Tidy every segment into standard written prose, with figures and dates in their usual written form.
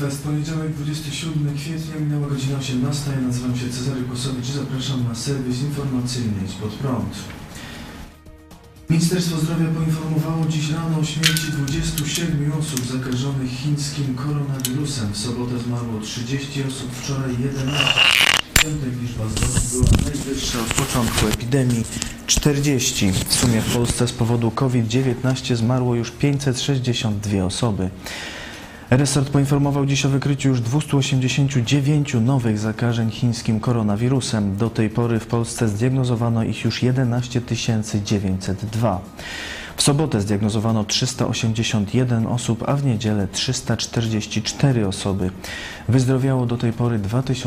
Jest poniedziałek, 27 kwietnia, minęła godzina 18. Ja nazywam się Cezary Kłosowicz i zapraszam na serwis informacyjny Idź Pod Prąd. Ministerstwo Zdrowia poinformowało dziś rano o śmierci 27 osób zakażonych chińskim koronawirusem. W sobotę zmarło 30 osób, wczoraj 11. Piątek liczba zgonów była najwyższa od początku epidemii, 40. W sumie w Polsce z powodu COVID-19 zmarło już 562 osoby. Resort poinformował dziś o wykryciu już 289 nowych zakażeń chińskim koronawirusem. Do tej pory w Polsce zdiagnozowano ich już 11 902. W sobotę zdiagnozowano 381 osób, a w niedzielę 344 osoby. Wyzdrowiało do tej pory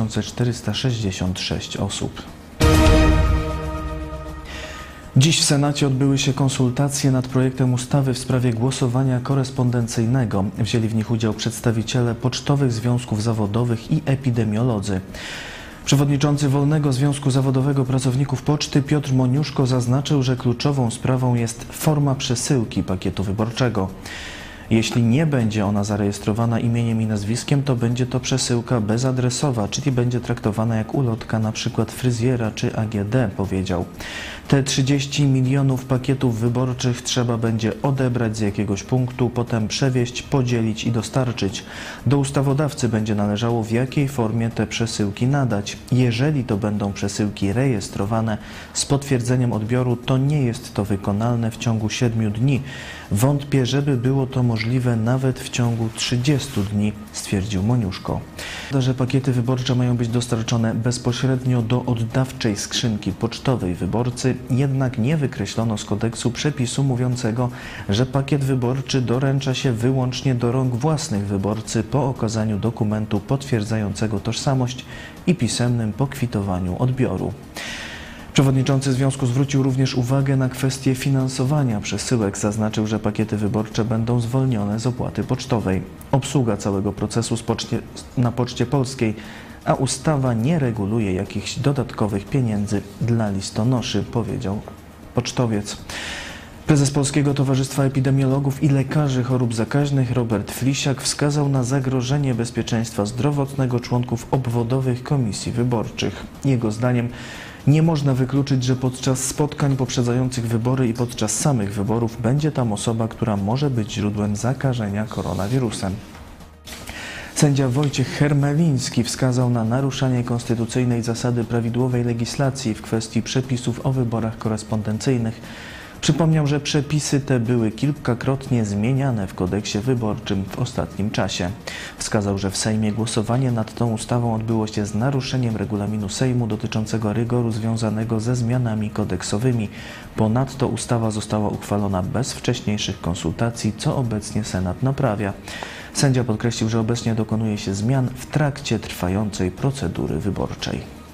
2466 osób. Dziś w Senacie odbyły się konsultacje nad projektem ustawy w sprawie głosowania korespondencyjnego. Wzięli w nich udział przedstawiciele pocztowych związków zawodowych i epidemiolodzy. Przewodniczący Wolnego Związku Zawodowego Pracowników Poczty Piotr Moniuszko zaznaczył, że kluczową sprawą jest forma przesyłki pakietu wyborczego. Jeśli nie będzie ona zarejestrowana imieniem i nazwiskiem, to będzie to przesyłka bezadresowa, czyli będzie traktowana jak ulotka np. fryzjera czy AGD, powiedział. Te 30 milionów pakietów wyborczych trzeba będzie odebrać z jakiegoś punktu, potem przewieźć, podzielić i dostarczyć. Do ustawodawcy będzie należało w jakiej formie te przesyłki nadać. Jeżeli to będą przesyłki rejestrowane z potwierdzeniem odbioru, to nie jest to wykonalne w ciągu 7 dni. Wątpię, żeby było to możliwe nawet w ciągu 30 dni, stwierdził Moniuszko. Że pakiety wyborcze mają być dostarczone bezpośrednio do oddawczej skrzynki pocztowej wyborcy, jednak nie wykreślono z kodeksu przepisu mówiącego, że pakiet wyborczy doręcza się wyłącznie do rąk własnych wyborcy po okazaniu dokumentu potwierdzającego tożsamość i pisemnym pokwitowaniu odbioru. Przewodniczący związku zwrócił również uwagę na kwestię finansowania przesyłek. Zaznaczył, że pakiety wyborcze będą zwolnione z opłaty pocztowej. Obsługa całego procesu na Poczcie Polskiej, a ustawa nie reguluje jakichś dodatkowych pieniędzy dla listonoszy, powiedział pocztowiec. Prezes Polskiego Towarzystwa Epidemiologów i Lekarzy Chorób Zakaźnych Robert Flisiak wskazał na zagrożenie bezpieczeństwa zdrowotnego członków obwodowych komisji wyborczych. Jego zdaniem nie można wykluczyć, że podczas spotkań poprzedzających wybory i podczas samych wyborów będzie tam osoba, która może być źródłem zakażenia koronawirusem. Sędzia Wojciech Hermeliński wskazał na naruszanie konstytucyjnej zasady prawidłowej legislacji w kwestii przepisów o wyborach korespondencyjnych. Przypomniał, że przepisy te były kilkakrotnie zmieniane w kodeksie wyborczym w ostatnim czasie. Wskazał, że w Sejmie głosowanie nad tą ustawą odbyło się z naruszeniem regulaminu Sejmu dotyczącego rygoru związanego ze zmianami kodeksowymi. Ponadto ustawa została uchwalona bez wcześniejszych konsultacji, co obecnie Senat naprawia. Sędzia podkreślił, że obecnie dokonuje się zmian w trakcie trwającej procedury wyborczej.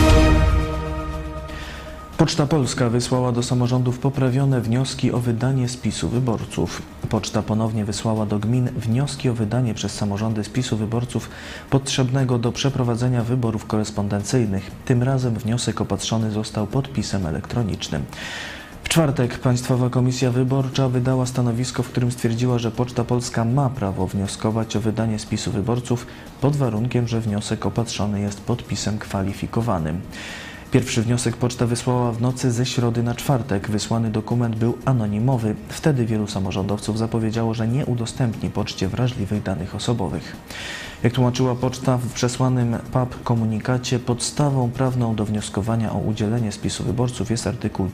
Poczta Polska wysłała do samorządów poprawione wnioski o wydanie spisu wyborców. Poczta ponownie wysłała do gmin wnioski o wydanie przez samorządy spisu wyborców potrzebnego do przeprowadzenia wyborów korespondencyjnych. Tym razem wniosek opatrzony został podpisem elektronicznym. W czwartek Państwowa Komisja Wyborcza wydała stanowisko, w którym stwierdziła, że Poczta Polska ma prawo wnioskować o wydanie spisu wyborców pod warunkiem, że wniosek opatrzony jest podpisem kwalifikowanym. Pierwszy wniosek poczta wysłała w nocy ze środy na czwartek. Wysłany dokument był anonimowy. Wtedy wielu samorządowców zapowiedziało, że nie udostępni poczcie wrażliwych danych osobowych. Jak tłumaczyła poczta w przesłanym PAP komunikacie, podstawą prawną do wnioskowania o udzielenie spisu wyborców jest artykuł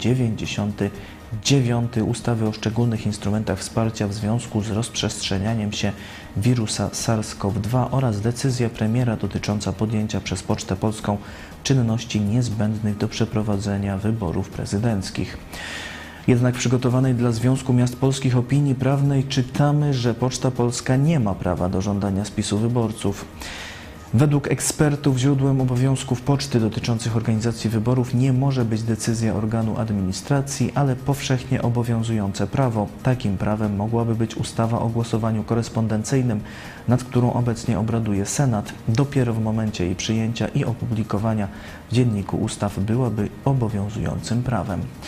99 ustawy o szczególnych instrumentach wsparcia w związku z rozprzestrzenianiem się wirusa SARS-CoV-2 oraz decyzja premiera dotycząca podjęcia przez Pocztę Polską czynności niezbędnych do przeprowadzenia wyborów prezydenckich. Jednak w przygotowanej dla Związku Miast Polskich opinii prawnej czytamy, że Poczta Polska nie ma prawa do żądania spisu wyborców. Według ekspertów źródłem obowiązków poczty dotyczących organizacji wyborów nie może być decyzja organu administracji, ale powszechnie obowiązujące prawo. Takim prawem mogłaby być ustawa o głosowaniu korespondencyjnym, nad którą obecnie obraduje Senat. Dopiero w momencie jej przyjęcia i opublikowania w Dzienniku Ustaw byłaby obowiązującym prawem.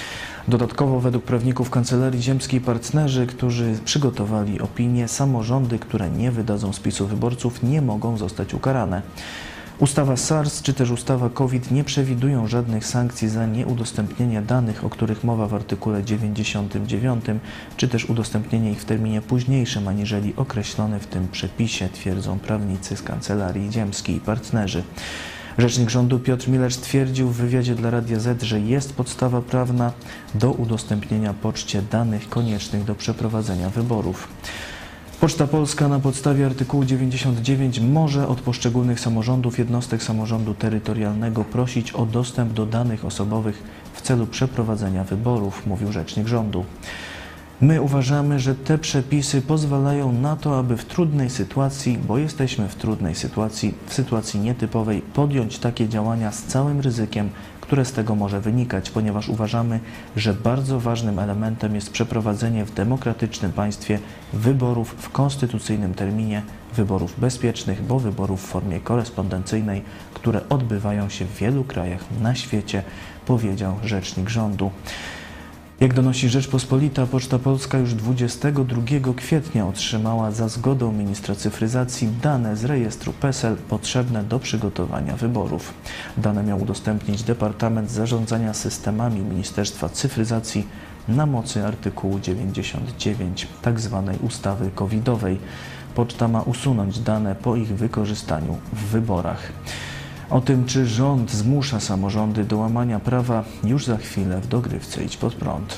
Dodatkowo według prawników Kancelarii Ziemskiej partnerzy, którzy przygotowali opinię, samorządy, które nie wydadzą spisu wyborców, nie mogą zostać ukarane. Ustawa SARS czy też ustawa COVID nie przewidują żadnych sankcji za nieudostępnienie danych, o których mowa w artykule 99, czy też udostępnienie ich w terminie późniejszym aniżeli określony w tym przepisie, twierdzą prawnicy z Kancelarii Ziemskiej i partnerzy. Rzecznik rządu Piotr Milecz stwierdził w wywiadzie dla Radia Z, że jest podstawa prawna do udostępnienia poczcie danych koniecznych do przeprowadzenia wyborów. Poczta Polska na podstawie artykułu 99 może od poszczególnych samorządów, jednostek samorządu terytorialnego prosić o dostęp do danych osobowych w celu przeprowadzenia wyborów, mówił rzecznik rządu. My uważamy, że te przepisy pozwalają na to, aby w trudnej sytuacji, bo jesteśmy w trudnej sytuacji, w sytuacji nietypowej, podjąć takie działania z całym ryzykiem, które z tego może wynikać, ponieważ uważamy, że bardzo ważnym elementem jest przeprowadzenie w demokratycznym państwie wyborów w konstytucyjnym terminie, wyborów bezpiecznych, bo wyborów w formie korespondencyjnej, które odbywają się w wielu krajach na świecie, powiedział rzecznik rządu. Jak donosi Rzeczpospolita, Poczta Polska już 22 kwietnia otrzymała za zgodą ministra cyfryzacji dane z rejestru PESEL potrzebne do przygotowania wyborów. Dane miał udostępnić Departament Zarządzania Systemami Ministerstwa Cyfryzacji na mocy artykułu 99 tzw. ustawy covidowej. Poczta ma usunąć dane po ich wykorzystaniu w wyborach. O tym, czy rząd zmusza samorządy do łamania prawa, już za chwilę w dogrywce Idź Pod Prąd.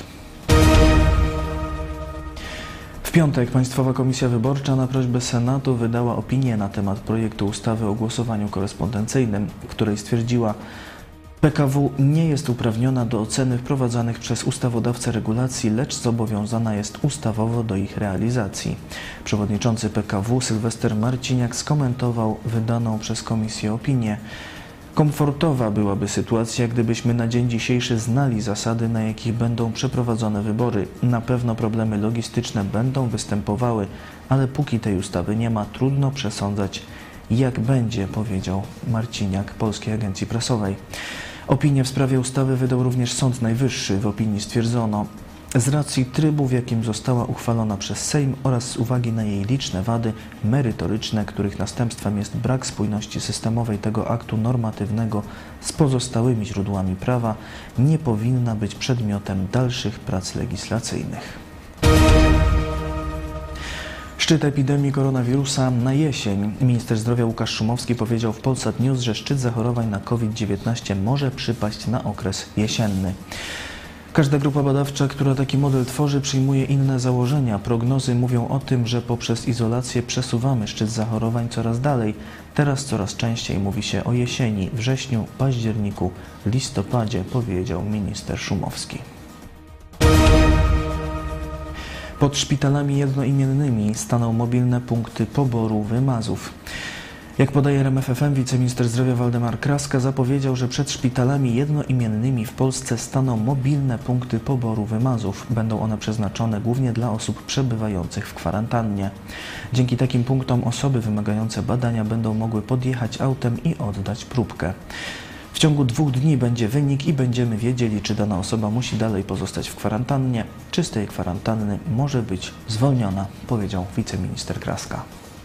W piątek Państwowa Komisja Wyborcza na prośbę Senatu wydała opinię na temat projektu ustawy o głosowaniu korespondencyjnym, w której stwierdziła, PKW nie jest uprawniona do oceny wprowadzanych przez ustawodawcę regulacji, lecz zobowiązana jest ustawowo do ich realizacji. Przewodniczący PKW Sylwester Marciniak skomentował wydaną przez komisję opinię. Komfortowa byłaby sytuacja, gdybyśmy na dzień dzisiejszy znali zasady, na jakich będą przeprowadzone wybory. Na pewno problemy logistyczne będą występowały, ale póki tej ustawy nie ma, trudno przesądzać, jak będzie, powiedział Marciniak Polskiej Agencji Prasowej. Opinię w sprawie ustawy wydał również Sąd Najwyższy. W opinii stwierdzono, z racji trybu, w jakim została uchwalona przez Sejm oraz z uwagi na jej liczne wady merytoryczne, których następstwem jest brak spójności systemowej tego aktu normatywnego z pozostałymi źródłami prawa, nie powinna być przedmiotem dalszych prac legislacyjnych. Szczyt epidemii koronawirusa na jesień. Minister zdrowia Łukasz Szumowski powiedział w Polsat News, że szczyt zachorowań na COVID-19 może przypaść na okres jesienny. Każda grupa badawcza, która taki model tworzy, przyjmuje inne założenia. Prognozy mówią o tym, że poprzez izolację przesuwamy szczyt zachorowań coraz dalej. Teraz coraz częściej mówi się o jesieni, wrześniu, październiku, listopadzie, powiedział minister Szumowski. Pod szpitalami jednoimiennymi staną mobilne punkty poboru wymazów. Jak podaje RMF FM, wiceminister zdrowia Waldemar Kraska zapowiedział, że przed szpitalami jednoimiennymi w Polsce staną mobilne punkty poboru wymazów. Będą one przeznaczone głównie dla osób przebywających w kwarantannie. Dzięki takim punktom osoby wymagające badania będą mogły podjechać autem i oddać próbkę. W ciągu 2 dni będzie wynik i będziemy wiedzieli, czy dana osoba musi dalej pozostać w kwarantannie, czy z tej kwarantanny może być zwolniona, powiedział wiceminister Kraska.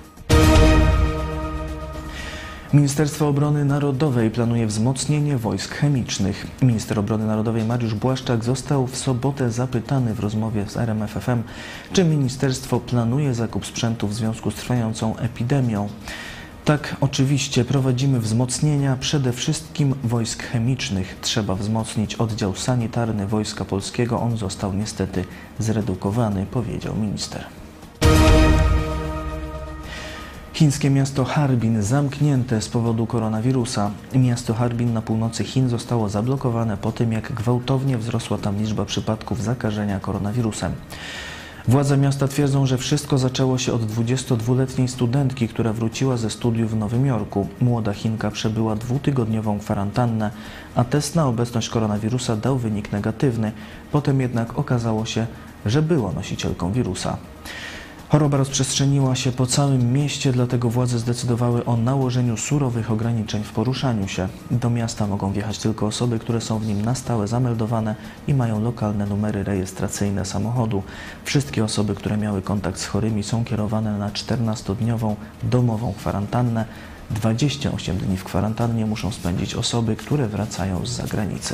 Ministerstwo Obrony Narodowej planuje wzmocnienie wojsk chemicznych. Minister Obrony Narodowej Mariusz Błaszczak został w sobotę zapytany w rozmowie z RMF FM, czy ministerstwo planuje zakup sprzętu w związku z trwającą epidemią. Tak, oczywiście prowadzimy wzmocnienia przede wszystkim wojsk chemicznych. Trzeba wzmocnić oddział sanitarny Wojska Polskiego. On został niestety zredukowany, powiedział minister. Chińskie miasto Harbin zamknięte z powodu koronawirusa. Miasto Harbin na północy Chin zostało zablokowane po tym, jak gwałtownie wzrosła tam liczba przypadków zakażenia koronawirusem. Władze miasta twierdzą, że wszystko zaczęło się od 22-letniej studentki, która wróciła ze studiów w Nowym Jorku. Młoda Chinka przebyła 2-tygodniową kwarantannę, a test na obecność koronawirusa dał wynik negatywny. Potem jednak okazało się, że była nosicielką wirusa. Choroba rozprzestrzeniła się po całym mieście, dlatego władze zdecydowały o nałożeniu surowych ograniczeń w poruszaniu się. Do miasta mogą wjechać tylko osoby, które są w nim na stałe zameldowane i mają lokalne numery rejestracyjne samochodu. Wszystkie osoby, które miały kontakt z chorymi, są kierowane na 14-dniową domową kwarantannę. 28 dni w kwarantannie muszą spędzić osoby, które wracają z zagranicy.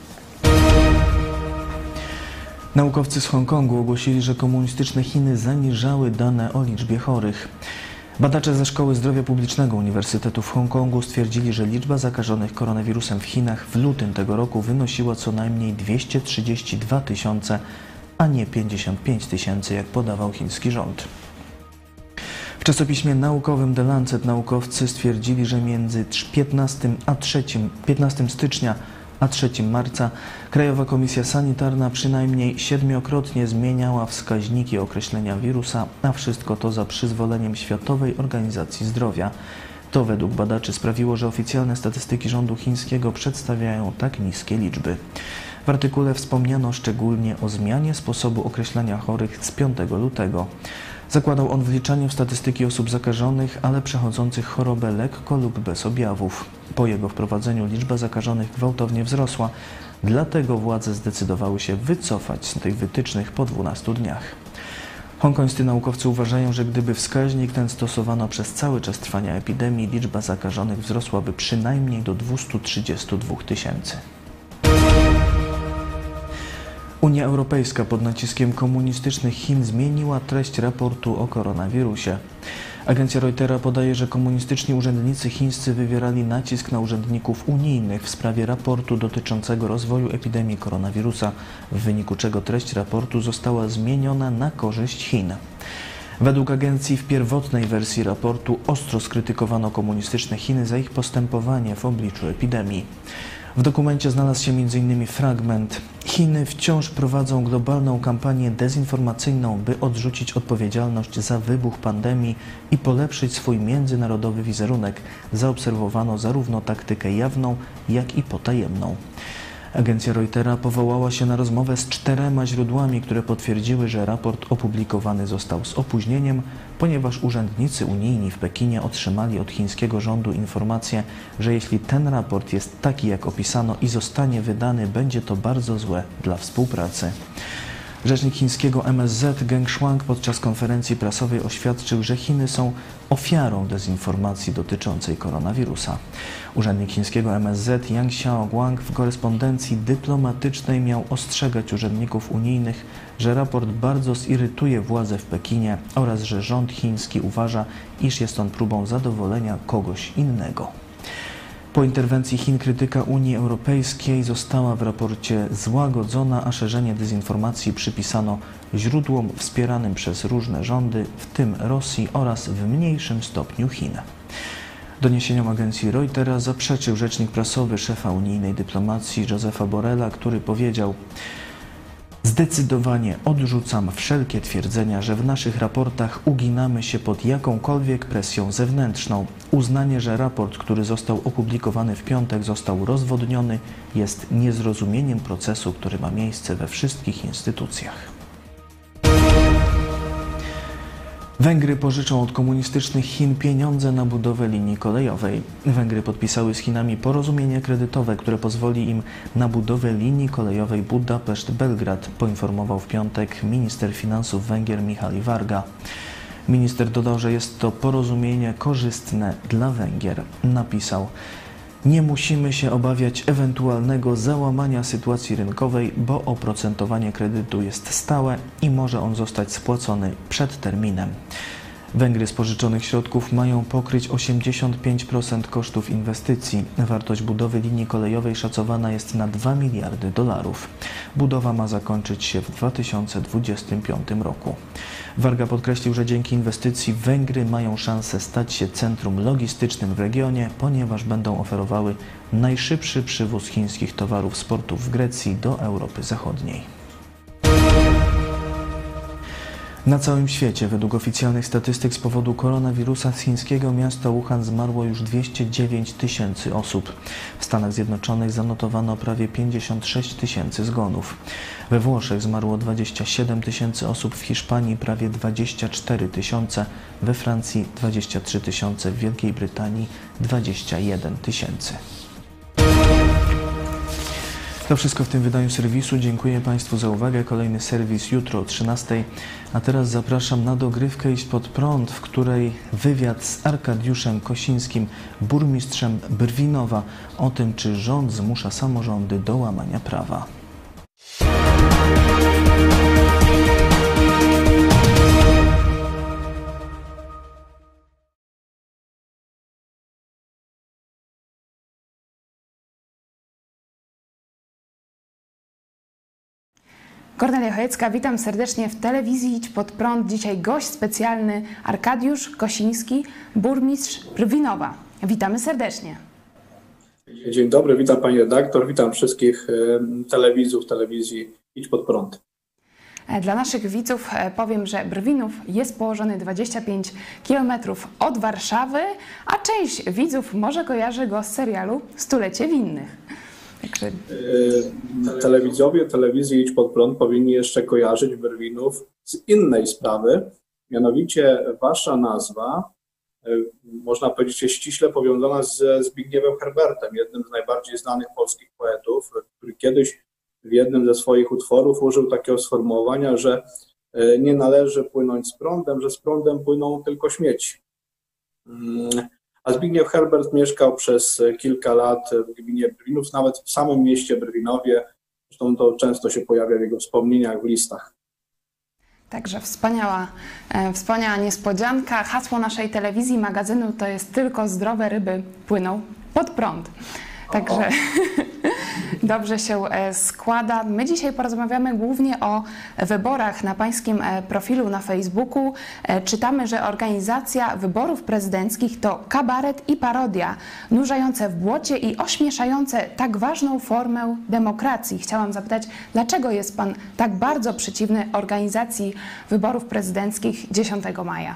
Naukowcy z Hongkongu ogłosili, że komunistyczne Chiny zaniżały dane o liczbie chorych. Badacze ze Szkoły Zdrowia Publicznego Uniwersytetu w Hongkongu stwierdzili, że liczba zakażonych koronawirusem w Chinach w lutym tego roku wynosiła co najmniej 232 000, a nie 55 000, jak podawał chiński rząd. W czasopiśmie naukowym The Lancet naukowcy stwierdzili, że między 15 stycznia a 3 marca Krajowa Komisja Sanitarna przynajmniej 7-krotnie zmieniała wskaźniki określenia wirusa, a wszystko to za przyzwoleniem Światowej Organizacji Zdrowia. To według badaczy sprawiło, że oficjalne statystyki rządu chińskiego przedstawiają tak niskie liczby. W artykule wspomniano szczególnie o zmianie sposobu określania chorych z 5 lutego. Zakładał on wliczanie w statystyki osób zakażonych, ale przechodzących chorobę lekko lub bez objawów. Po jego wprowadzeniu liczba zakażonych gwałtownie wzrosła, dlatego władze zdecydowały się wycofać z tych wytycznych po 12 dniach. Hongkońscy naukowcy uważają, że gdyby wskaźnik ten stosowano przez cały czas trwania epidemii, liczba zakażonych wzrosłaby przynajmniej do 232 000. Unia Europejska pod naciskiem komunistycznych Chin zmieniła treść raportu o koronawirusie. Agencja Reutera podaje, że komunistyczni urzędnicy chińscy wywierali nacisk na urzędników unijnych w sprawie raportu dotyczącego rozwoju epidemii koronawirusa, w wyniku czego treść raportu została zmieniona na korzyść Chin. Według agencji w pierwotnej wersji raportu ostro skrytykowano komunistyczne Chiny za ich postępowanie w obliczu epidemii. W dokumencie znalazł się m.in. fragment: Chiny wciąż prowadzą globalną kampanię dezinformacyjną, by odrzucić odpowiedzialność za wybuch pandemii i polepszyć swój międzynarodowy wizerunek. Zaobserwowano zarówno taktykę jawną, jak i potajemną. Agencja Reutera powołała się na rozmowę z 4 źródłami, które potwierdziły, że raport opublikowany został z opóźnieniem, ponieważ urzędnicy unijni w Pekinie otrzymali od chińskiego rządu informację, że jeśli ten raport jest taki, jak opisano i zostanie wydany, będzie to bardzo złe dla współpracy. Rzecznik chińskiego MSZ Geng Shuang podczas konferencji prasowej oświadczył, że Chiny są ofiarą dezinformacji dotyczącej koronawirusa. Urzędnik chińskiego MSZ Yang Xiaoguang w korespondencji dyplomatycznej miał ostrzegać urzędników unijnych, że raport bardzo zirytuje władze w Pekinie oraz że rząd chiński uważa, iż jest on próbą zadowolenia kogoś innego. Po interwencji Chin krytyka Unii Europejskiej została w raporcie złagodzona, a szerzenie dezinformacji przypisano źródłom wspieranym przez różne rządy, w tym Rosji oraz w mniejszym stopniu Chin. Doniesieniom agencji Reutera zaprzeczył rzecznik prasowy szefa unijnej dyplomacji Josefa Borrella, który powiedział: Zdecydowanie odrzucam wszelkie twierdzenia, że w naszych raportach uginamy się pod jakąkolwiek presją zewnętrzną. Uznanie, że raport, który został opublikowany w piątek, został rozwodniony, jest niezrozumieniem procesu, który ma miejsce we wszystkich instytucjach. Węgry pożyczą od komunistycznych Chin pieniądze na budowę linii kolejowej. Węgry podpisały z Chinami porozumienie kredytowe, które pozwoli im na budowę linii kolejowej Budapeszt-Belgrad, poinformował w piątek minister finansów Węgier Mihály Varga. Minister dodał, że jest to porozumienie korzystne dla Węgier. Napisał: Nie musimy się obawiać ewentualnego załamania sytuacji rynkowej, bo oprocentowanie kredytu jest stałe i może on zostać spłacony przed terminem. Węgry z pożyczonych środków mają pokryć 85% kosztów inwestycji. Wartość budowy linii kolejowej szacowana jest na $2 miliardy. Budowa ma zakończyć się w 2025 roku. Varga podkreślił, że dzięki inwestycji Węgry mają szansę stać się centrum logistycznym w regionie, ponieważ będą oferowały najszybszy przywóz chińskich towarów z portów w Grecji do Europy Zachodniej. Na całym świecie, według oficjalnych statystyk z powodu koronawirusa z chińskiego miasta Wuhan zmarło już 209 tysięcy osób. W Stanach Zjednoczonych zanotowano prawie 56 tysięcy zgonów. We Włoszech zmarło 27 tysięcy osób, w Hiszpanii prawie 24 tysiące, we Francji 23 tysiące, w Wielkiej Brytanii 21 tysięcy. To wszystko w tym wydaniu serwisu. Dziękuję Państwu za uwagę. Kolejny serwis jutro o 13:00. A teraz zapraszam na dogrywkę Idź Pod Prąd, w której wywiad z Arkadiuszem Kosińskim, burmistrzem Brwinowa, o tym, czy rząd zmusza samorządy do łamania prawa. Kornelia Chojecka, witam serdecznie w telewizji Idź Pod Prąd. Dzisiaj gość specjalny Arkadiusz Kosiński, burmistrz Brwinowa. Witamy serdecznie. Dzień dobry, witam Pani redaktor, witam wszystkich telewidzów telewizji Idź Pod Prąd. Dla naszych widzów powiem, że Brwinów jest położony 25 km od Warszawy, a część widzów może kojarzy go z serialu Stulecie Winnych. Także... Telewidzowie telewizji Idź Pod Prąd powinni jeszcze kojarzyć Brwinów z innej sprawy, mianowicie wasza nazwa, można powiedzieć, jest ściśle powiązana ze Zbigniewem Herbertem, jednym z najbardziej znanych polskich poetów, który kiedyś w jednym ze swoich utworów użył takiego sformułowania, że nie należy płynąć z prądem, że z prądem płyną tylko śmieci. A Zbigniew Herbert mieszkał przez kilka lat w gminie Brwinów, nawet w samym mieście Brwinowie. Zresztą to często się pojawia w jego wspomnieniach, w listach. Także wspaniała niespodzianka. Hasło naszej telewizji, magazynu to jest tylko zdrowe ryby płyną pod prąd. Także dobrze się składa. My dzisiaj porozmawiamy głównie o wyborach. Na Pańskim profilu na Facebooku czytamy, że organizacja wyborów prezydenckich to kabaret i parodia, nurzające w błocie i ośmieszające tak ważną formę demokracji. Chciałam zapytać, dlaczego jest Pan tak bardzo przeciwny organizacji wyborów prezydenckich 10 maja?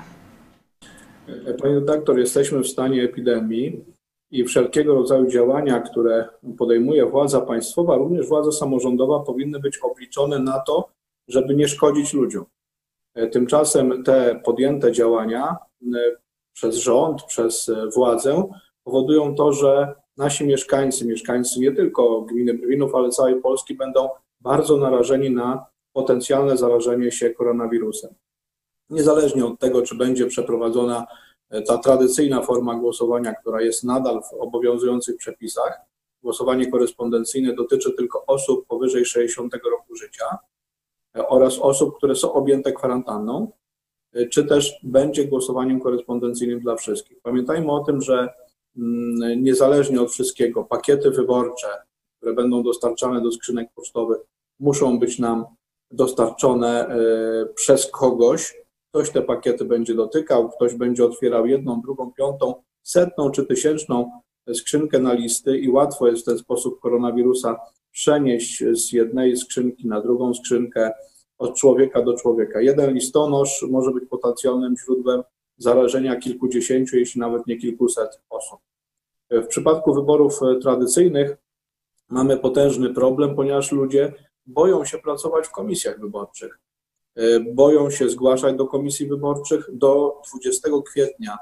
Pani redaktor, jesteśmy w stanie epidemii. I wszelkiego rodzaju działania, które podejmuje władza państwowa, również władza samorządowa, powinny być obliczone na to, żeby nie szkodzić ludziom. Tymczasem te podjęte działania przez rząd, przez władzę powodują to, że nasi mieszkańcy nie tylko gminy Brwinów, ale całej Polski będą bardzo narażeni na potencjalne zarażenie się koronawirusem. Niezależnie od tego, czy będzie przeprowadzona ta tradycyjna forma głosowania, która jest nadal w obowiązujących przepisach, głosowanie korespondencyjne dotyczy tylko osób powyżej 60 roku życia oraz osób, które są objęte kwarantanną, czy też będzie głosowaniem korespondencyjnym dla wszystkich. Pamiętajmy o tym, że niezależnie od wszystkiego pakiety wyborcze, które będą dostarczane do skrzynek pocztowych, muszą być nam dostarczone przez kogoś. Ktoś te pakiety będzie dotykał, ktoś będzie otwierał jedną, drugą, piątą, setną czy tysięczną skrzynkę na listy i łatwo jest w ten sposób koronawirusa przenieść z jednej skrzynki na drugą skrzynkę, od człowieka do człowieka. Jeden listonosz może być potencjalnym źródłem zarażenia kilkudziesięciu, jeśli nawet nie kilkuset osób. W przypadku wyborów tradycyjnych mamy potężny problem, ponieważ ludzie boją się pracować w komisjach wyborczych. Boją się zgłaszać do komisji wyborczych. Do 20 kwietnia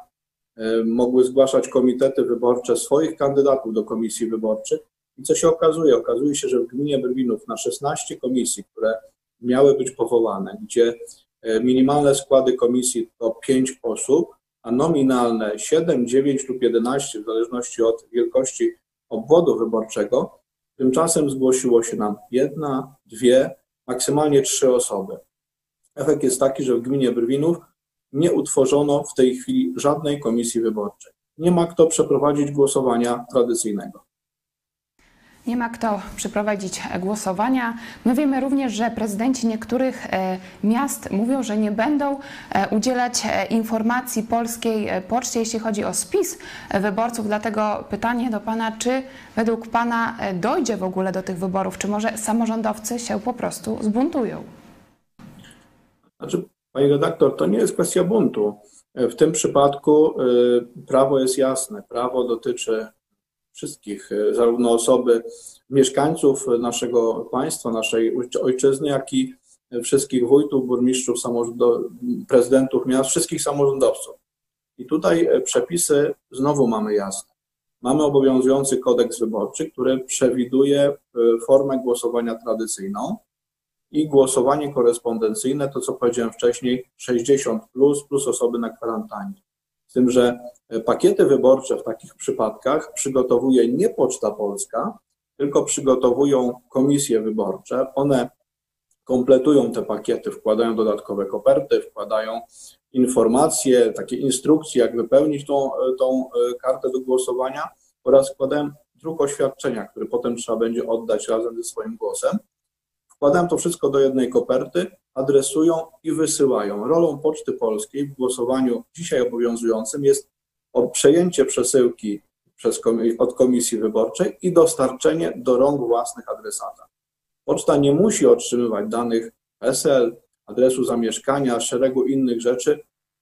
mogły zgłaszać komitety wyborcze swoich kandydatów do komisji wyborczych. I co się okazuje? Okazuje się, że w gminie Brwinów na 16 komisji, które miały być powołane, gdzie minimalne składy komisji to 5 osób, a nominalne 7, 9 lub 11, w zależności od wielkości obwodu wyborczego, tymczasem zgłosiło się nam 1, 2, maksymalnie 3 osoby. Efekt jest taki, że w gminie Brwinów nie utworzono w tej chwili żadnej komisji wyborczej. Nie ma kto przeprowadzić głosowania tradycyjnego. Nie ma kto przeprowadzić głosowania. My wiemy również, że prezydenci niektórych miast mówią, że nie będą udzielać informacji Polskiej Poczcie, jeśli chodzi o spis wyborców. Dlatego pytanie do Pana, czy według Pana dojdzie w ogóle do tych wyborów, czy może samorządowcy się po prostu zbuntują? Znaczy, Pani redaktor, to nie jest kwestia buntu. W tym przypadku prawo jest jasne. Prawo dotyczy wszystkich, zarówno osoby, mieszkańców naszego państwa, naszej ojczyzny, jak i wszystkich wójtów, burmistrzów, prezydentów miast, wszystkich samorządowców. I tutaj przepisy znowu mamy jasne. Mamy obowiązujący kodeks wyborczy, który przewiduje formę głosowania tradycyjną i głosowanie korespondencyjne, to co powiedziałem wcześniej, 60 plus osoby na kwarantannie. Z tym, że pakiety wyborcze w takich przypadkach przygotowuje nie Poczta Polska, tylko przygotowują komisje wyborcze. One kompletują te pakiety, wkładają dodatkowe koperty, wkładają informacje, takie instrukcje, jak wypełnić tą kartę do głosowania oraz składają druk oświadczenia, który potem trzeba będzie oddać razem ze swoim głosem. Wkładają to wszystko do jednej koperty, adresują i wysyłają. Rolą Poczty Polskiej w głosowaniu dzisiaj obowiązującym jest przejęcie przesyłki od komisji wyborczej i dostarczenie do rąk własnych adresata. Poczta nie musi otrzymywać danych PESEL, adresu zamieszkania, szeregu innych rzeczy.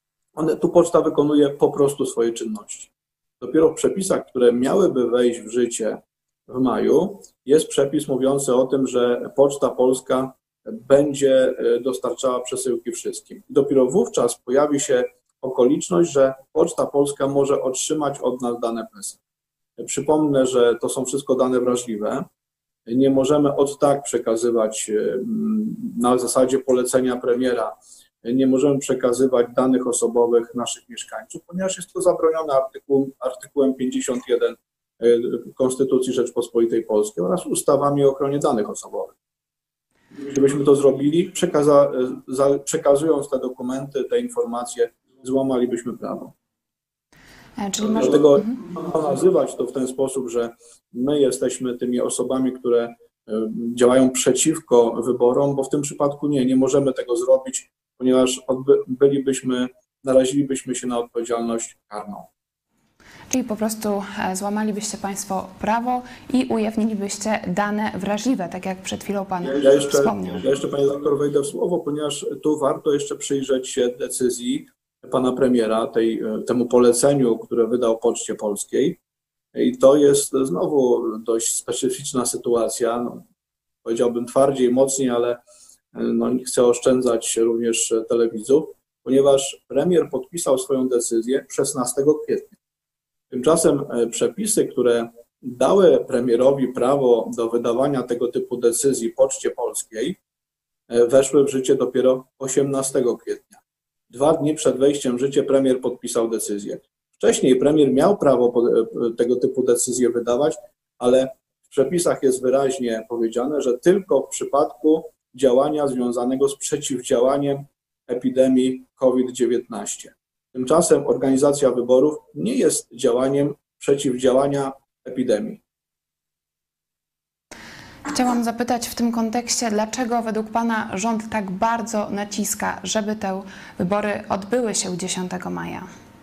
Tu poczta wykonuje po prostu swoje czynności. Dopiero w przepisach, które miałyby wejść w życie w maju, jest przepis mówiący o tym, że Poczta Polska będzie dostarczała przesyłki wszystkim. Dopiero wówczas pojawi się okoliczność, że Poczta Polska może otrzymać od nas dane PESEL. Przypomnę, że to są wszystko dane wrażliwe. Nie możemy od tak przekazywać na zasadzie polecenia premiera, nie możemy przekazywać danych osobowych naszych mieszkańców, ponieważ jest to zabronione artykułem 51 Konstytucji Rzeczpospolitej Polskiej oraz ustawami o ochronie danych osobowych. Gdybyśmy to zrobili, przekazując te dokumenty, te informacje, złamalibyśmy prawo. Dlatego nazywać to w ten sposób, że my jesteśmy tymi osobami, które działają przeciwko wyborom, bo w tym przypadku nie możemy tego zrobić, ponieważ narazilibyśmy się na odpowiedzialność karną. Czyli po prostu złamalibyście Państwo prawo i ujawnilibyście dane wrażliwe, tak jak przed chwilą Pan wspomniał. Ja jeszcze, Panie doktor, wejdę w słowo, ponieważ tu warto jeszcze przyjrzeć się decyzji Pana premiera, temu poleceniu, które wydał Poczcie Polskiej. I to jest znowu dość specyficzna sytuacja. Powiedziałbym twardziej, mocniej, ale nie chcę oszczędzać również telewidzów, ponieważ premier podpisał swoją decyzję 16 kwietnia. Tymczasem przepisy, które dały premierowi prawo do wydawania tego typu decyzji Poczcie Polskiej, weszły w życie dopiero 18 kwietnia. 2 dni przed wejściem w życie premier podpisał decyzję. Wcześniej premier miał prawo tego typu decyzje wydawać, ale w przepisach jest wyraźnie powiedziane, że tylko w przypadku działania związanego z przeciwdziałaniem epidemii COVID-19. Tymczasem organizacja wyborów nie jest działaniem przeciwdziałania epidemii. Chciałam zapytać w tym kontekście, dlaczego według Pana rząd tak bardzo naciska, żeby te wybory odbyły się 10 maja?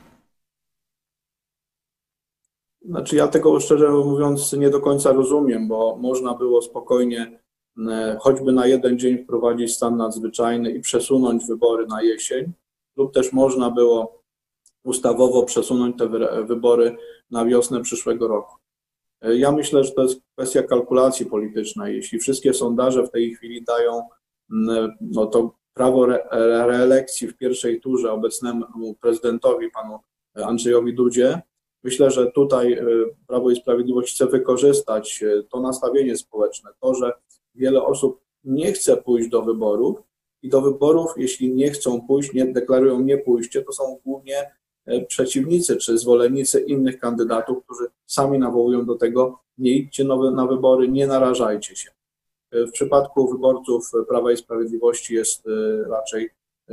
Znaczy ja tego szczerze mówiąc nie do końca rozumiem, bo można było spokojnie choćby na jeden dzień wprowadzić stan nadzwyczajny i przesunąć wybory na jesień, lub też można było ustawowo przesunąć te wybory na wiosnę przyszłego roku. Ja myślę, że to jest kwestia kalkulacji politycznej. Jeśli wszystkie sondaże w tej chwili dają to prawo reelekcji w pierwszej turze obecnemu prezydentowi, panu Andrzejowi Dudzie, myślę, że tutaj Prawo i Sprawiedliwość chce wykorzystać to nastawienie społeczne, to, że wiele osób nie chce pójść do wyborów i do wyborów, jeśli nie chcą pójść, nie deklarują niepójście, to są głównie przeciwnicy czy zwolennicy innych kandydatów, którzy sami nawołują do tego: nie idźcie na wybory, nie narażajcie się. W przypadku wyborców Prawa i Sprawiedliwości jest raczej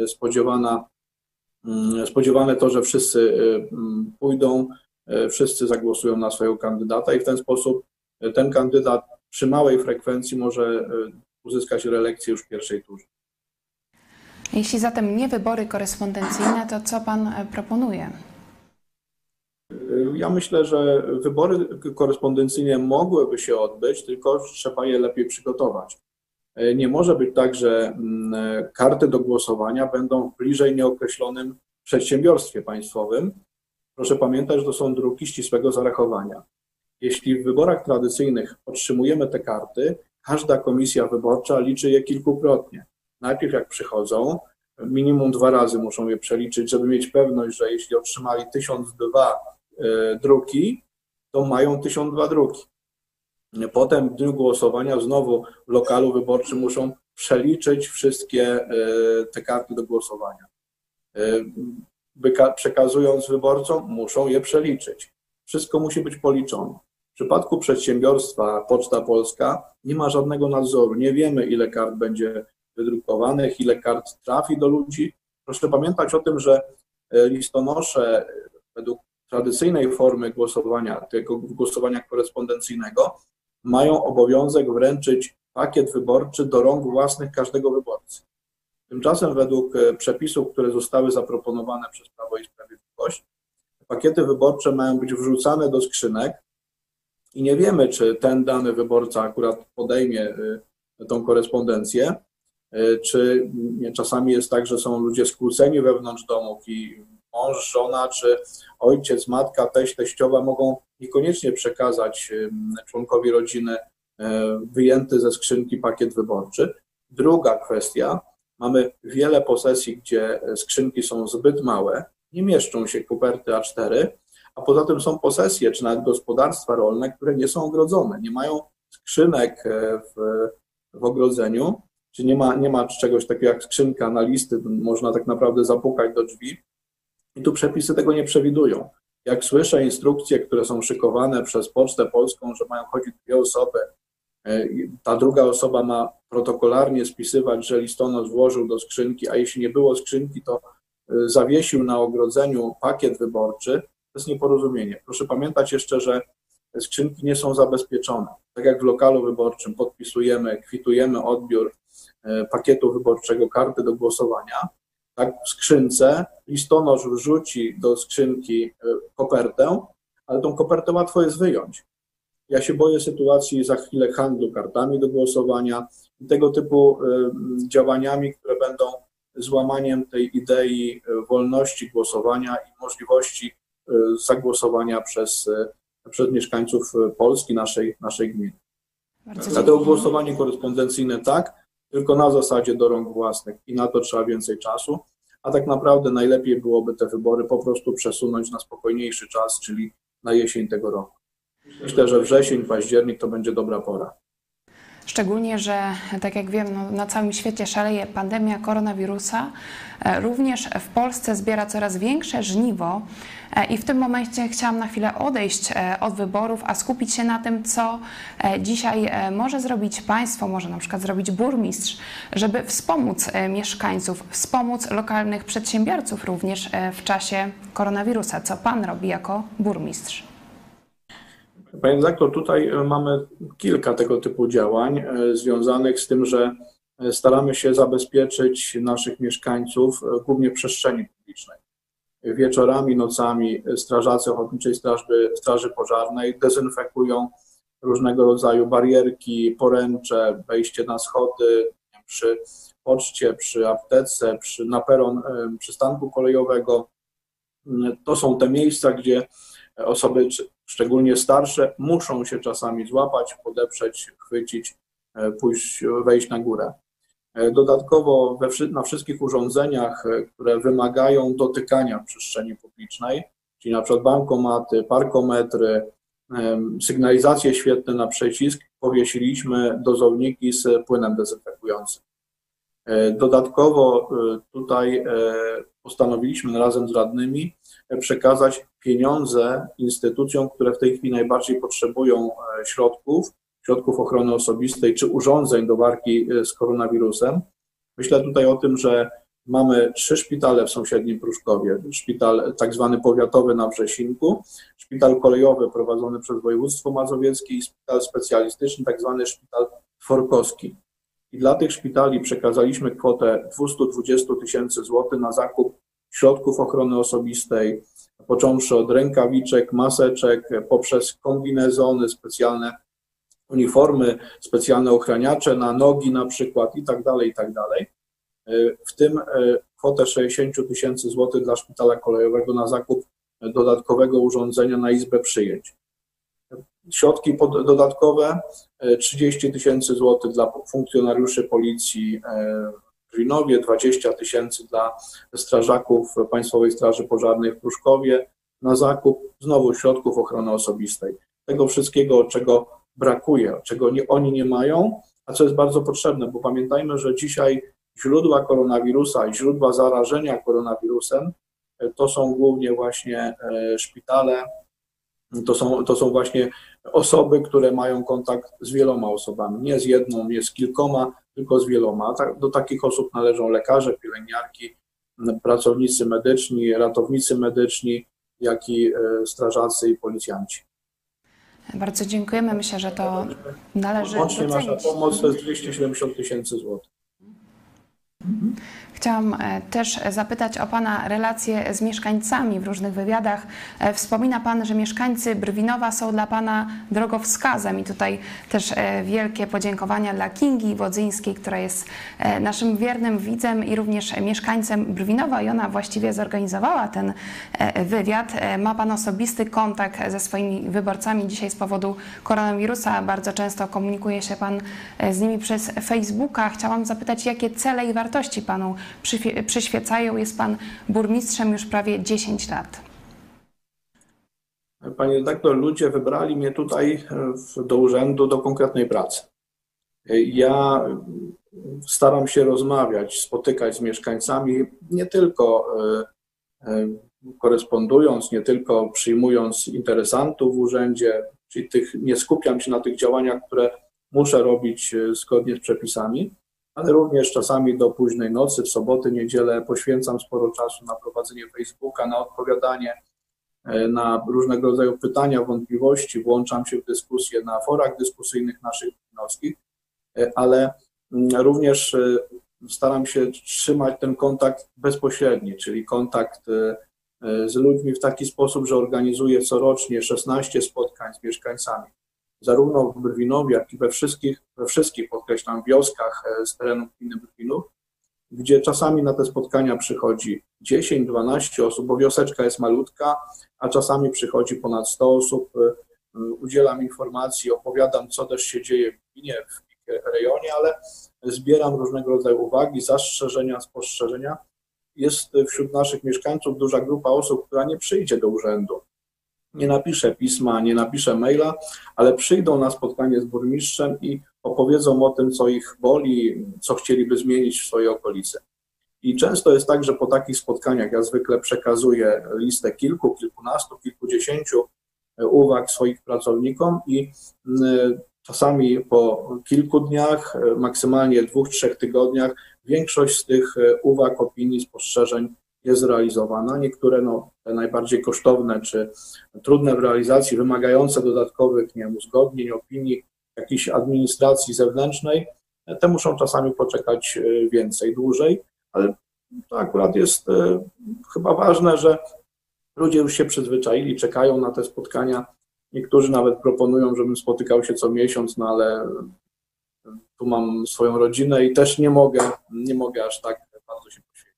spodziewane to, że wszyscy pójdą, wszyscy zagłosują na swojego kandydata i w ten sposób ten kandydat przy małej frekwencji może uzyskać reelekcję już w pierwszej turze. Jeśli zatem nie wybory korespondencyjne, to co Pan proponuje? Ja myślę, że wybory korespondencyjne mogłyby się odbyć, tylko trzeba je lepiej przygotować. Nie może być tak, że karty do głosowania będą w bliżej nieokreślonym przedsiębiorstwie państwowym. Proszę pamiętać, że to są druki ścisłego zarachowania. Jeśli w wyborach tradycyjnych otrzymujemy te karty, każda komisja wyborcza liczy je kilkukrotnie. Najpierw jak przychodzą, minimum 2 razy muszą je przeliczyć, żeby mieć pewność, że jeśli otrzymali 1002 druki, to mają 1002 druki. Potem w dniu głosowania znowu w lokalu wyborczym muszą przeliczyć wszystkie te karty do głosowania. Przekazując wyborcom, muszą je przeliczyć. Wszystko musi być policzone. W przypadku przedsiębiorstwa Poczta Polska nie ma żadnego nadzoru. Nie wiemy, ile kart będzie wydrukowanych, ile kart trafi do ludzi. Proszę pamiętać o tym, że listonosze według tradycyjnej formy głosowania, tego głosowania korespondencyjnego, mają obowiązek wręczyć pakiet wyborczy do rąk własnych każdego wyborcy. Tymczasem według przepisów, które zostały zaproponowane przez Prawo i Sprawiedliwość, pakiety wyborcze mają być wrzucane do skrzynek i nie wiemy, czy ten dany wyborca akurat podejmie tą korespondencję, czy czasami jest tak, że są ludzie skłóceni wewnątrz domów i mąż, żona, czy ojciec, matka, teść, teściowa mogą niekoniecznie przekazać członkowi rodziny wyjęty ze skrzynki pakiet wyborczy. Druga kwestia, mamy wiele posesji, gdzie skrzynki są zbyt małe, nie mieszczą się koperty A4, a poza tym są posesje, czy nawet gospodarstwa rolne, które nie są ogrodzone, nie mają skrzynek w ogrodzeniu, czy nie ma czegoś takiego jak skrzynka na listy, można tak naprawdę zapukać do drzwi i tu przepisy tego nie przewidują. Jak słyszę instrukcje, które są szykowane przez Pocztę Polską, że mają chodzić 2 osoby, ta druga osoba ma protokolarnie spisywać, że listonosz włożył do skrzynki, a jeśli nie było skrzynki, to zawiesił na ogrodzeniu pakiet wyborczy, to jest nieporozumienie. Proszę pamiętać jeszcze, że skrzynki nie są zabezpieczone. Tak jak w lokalu wyborczym podpisujemy, kwitujemy odbiór pakietu wyborczego, karty do głosowania, tak w skrzynce listonosz wrzuci do skrzynki kopertę, ale tą kopertę łatwo jest wyjąć. Ja się boję sytuacji za chwilę handlu kartami do głosowania i tego typu działaniami, które będą złamaniem tej idei wolności głosowania i możliwości zagłosowania przez mieszkańców Polski, naszej gminy. Dlatego głosowanie korespondencyjne tak, tylko na zasadzie do rąk własnych i na to trzeba więcej czasu, a tak naprawdę najlepiej byłoby te wybory po prostu przesunąć na spokojniejszy czas, czyli na jesień tego roku. Myślę, że wrzesień, październik to będzie dobra pora. Szczególnie, że tak jak wiem, na całym świecie szaleje pandemia koronawirusa. Również w Polsce zbiera coraz większe żniwo i w tym momencie chciałam na chwilę odejść od wyborów, a skupić się na tym, co dzisiaj może zrobić państwo, może na przykład zrobić burmistrz, żeby wspomóc mieszkańców, wspomóc lokalnych przedsiębiorców również w czasie koronawirusa. Co pan robi jako burmistrz? Panie redaktor, tutaj mamy kilka tego typu działań związanych z tym, że staramy się zabezpieczyć naszych mieszkańców, głównie w przestrzeni publicznej. Wieczorami, nocami strażacy Ochotniczej Straży Pożarnej dezynfekują różnego rodzaju barierki, poręcze, wejście na schody przy poczcie, przy aptece, na peron przystanku kolejowego. To są te miejsca, gdzie osoby, szczególnie starsze, muszą się czasami złapać, podeprzeć, chwycić, wejść na górę. Dodatkowo na wszystkich urządzeniach, które wymagają dotykania w przestrzeni publicznej, czyli na przykład bankomaty, parkometry, sygnalizacje świetlne na przycisk, powiesiliśmy dozowniki z płynem dezynfekującym. Dodatkowo tutaj postanowiliśmy razem z radnymi przekazać pieniądze instytucjom, które w tej chwili najbardziej potrzebują środków ochrony osobistej czy urządzeń do walki z koronawirusem. Myślę tutaj o tym, że mamy 3 szpitale w sąsiednim Pruszkowie. Szpital tak zwany powiatowy na Wrzesinku, szpital kolejowy prowadzony przez województwo mazowieckie i szpital specjalistyczny, tak zwany szpital Tworkowski. I dla tych szpitali przekazaliśmy kwotę 220 000 złotych na zakup środków ochrony osobistej, począwszy od rękawiczek, maseczek, poprzez kombinezony, specjalne uniformy, specjalne ochraniacze na nogi na przykład i tak dalej, i tak dalej. W tym kwotę 60 000 złotych dla szpitala kolejowego na zakup dodatkowego urządzenia na izbę przyjęć. Środki dodatkowe 30 000 złotych dla funkcjonariuszy policji w Brwinowie, 20 000 dla strażaków Państwowej Straży Pożarnej w Pruszkowie na zakup znowu środków ochrony osobistej. Tego wszystkiego, czego brakuje, czego oni nie mają, a co jest bardzo potrzebne, bo pamiętajmy, że dzisiaj źródła koronawirusa i źródła zarażenia koronawirusem to są głównie właśnie szpitale, to są właśnie osoby, które mają kontakt z wieloma osobami, nie z jedną, nie z kilkoma, tylko z wieloma. Do takich osób należą lekarze, pielęgniarki, pracownicy medyczni, ratownicy medyczni, jak i strażacy i policjanci. Bardzo dziękujemy. Myślę, że to należy Łącznie docenić. nasza pomoc to jest 270 000 złotych. Chciałam też zapytać o Pana relacje z mieszkańcami w różnych wywiadach. Wspomina Pan, że mieszkańcy Brwinowa są dla Pana drogowskazem i tutaj też wielkie podziękowania dla Kingi Wodzyńskiej, która jest naszym wiernym widzem i również mieszkańcem Brwinowa i ona właściwie zorganizowała ten wywiad. Ma Pan osobisty kontakt ze swoimi wyborcami dzisiaj z powodu koronawirusa. Bardzo często komunikuje się Pan z nimi przez Facebooka. Chciałam zapytać, jakie cele i wartości Panu przyświecają. Jest Pan burmistrzem już prawie 10 lat. Panie redaktor, ludzie wybrali mnie tutaj do urzędu do konkretnej pracy. Ja staram się rozmawiać, spotykać z mieszkańcami, nie tylko korespondując, nie tylko przyjmując interesantów w urzędzie, czyli nie skupiam się na tych działaniach, które muszę robić zgodnie z przepisami, ale również czasami do późnej nocy, w soboty, niedzielę poświęcam sporo czasu na prowadzenie Facebooka, na odpowiadanie na różnego rodzaju pytania, wątpliwości, włączam się w dyskusje na forach dyskusyjnych naszych brwinowskich, ale również staram się trzymać ten kontakt bezpośredni, czyli kontakt z ludźmi w taki sposób, że organizuję corocznie 16 spotkań z mieszkańcami, zarówno w Brwinowie, jak i we wszystkich, podkreślam, wioskach z terenu gminy Brwinów, gdzie czasami na te spotkania przychodzi 10-12 osób, bo wioseczka jest malutka, a czasami przychodzi ponad 100 osób. Udzielam informacji, opowiadam, co też się dzieje w gminie, w ich rejonie, ale zbieram różnego rodzaju uwagi, zastrzeżenia, spostrzeżenia. Jest wśród naszych mieszkańców duża grupa osób, która nie przyjdzie do urzędu, nie napisze pisma, nie napisze maila, ale przyjdą na spotkanie z burmistrzem i opowiedzą o tym, co ich boli, co chcieliby zmienić w swojej okolicy. I często jest tak, że po takich spotkaniach ja zwykle przekazuję listę kilkunastu, kilkudziesięciu uwag swoich pracownikom i czasami po kilku dniach, maksymalnie 2-3 tygodniach, większość z tych uwag, opinii, spostrzeżeń jest realizowana. Niektóre te najbardziej kosztowne czy trudne w realizacji, wymagające dodatkowych uzgodnień, opinii, jakiejś administracji zewnętrznej, te muszą czasami poczekać więcej, dłużej, ale to akurat jest chyba ważne, że ludzie już się przyzwyczaili, czekają na te spotkania. Niektórzy nawet proponują, żebym spotykał się co miesiąc, ale tu mam swoją rodzinę i też nie mogę aż tak bardzo się poświęcić.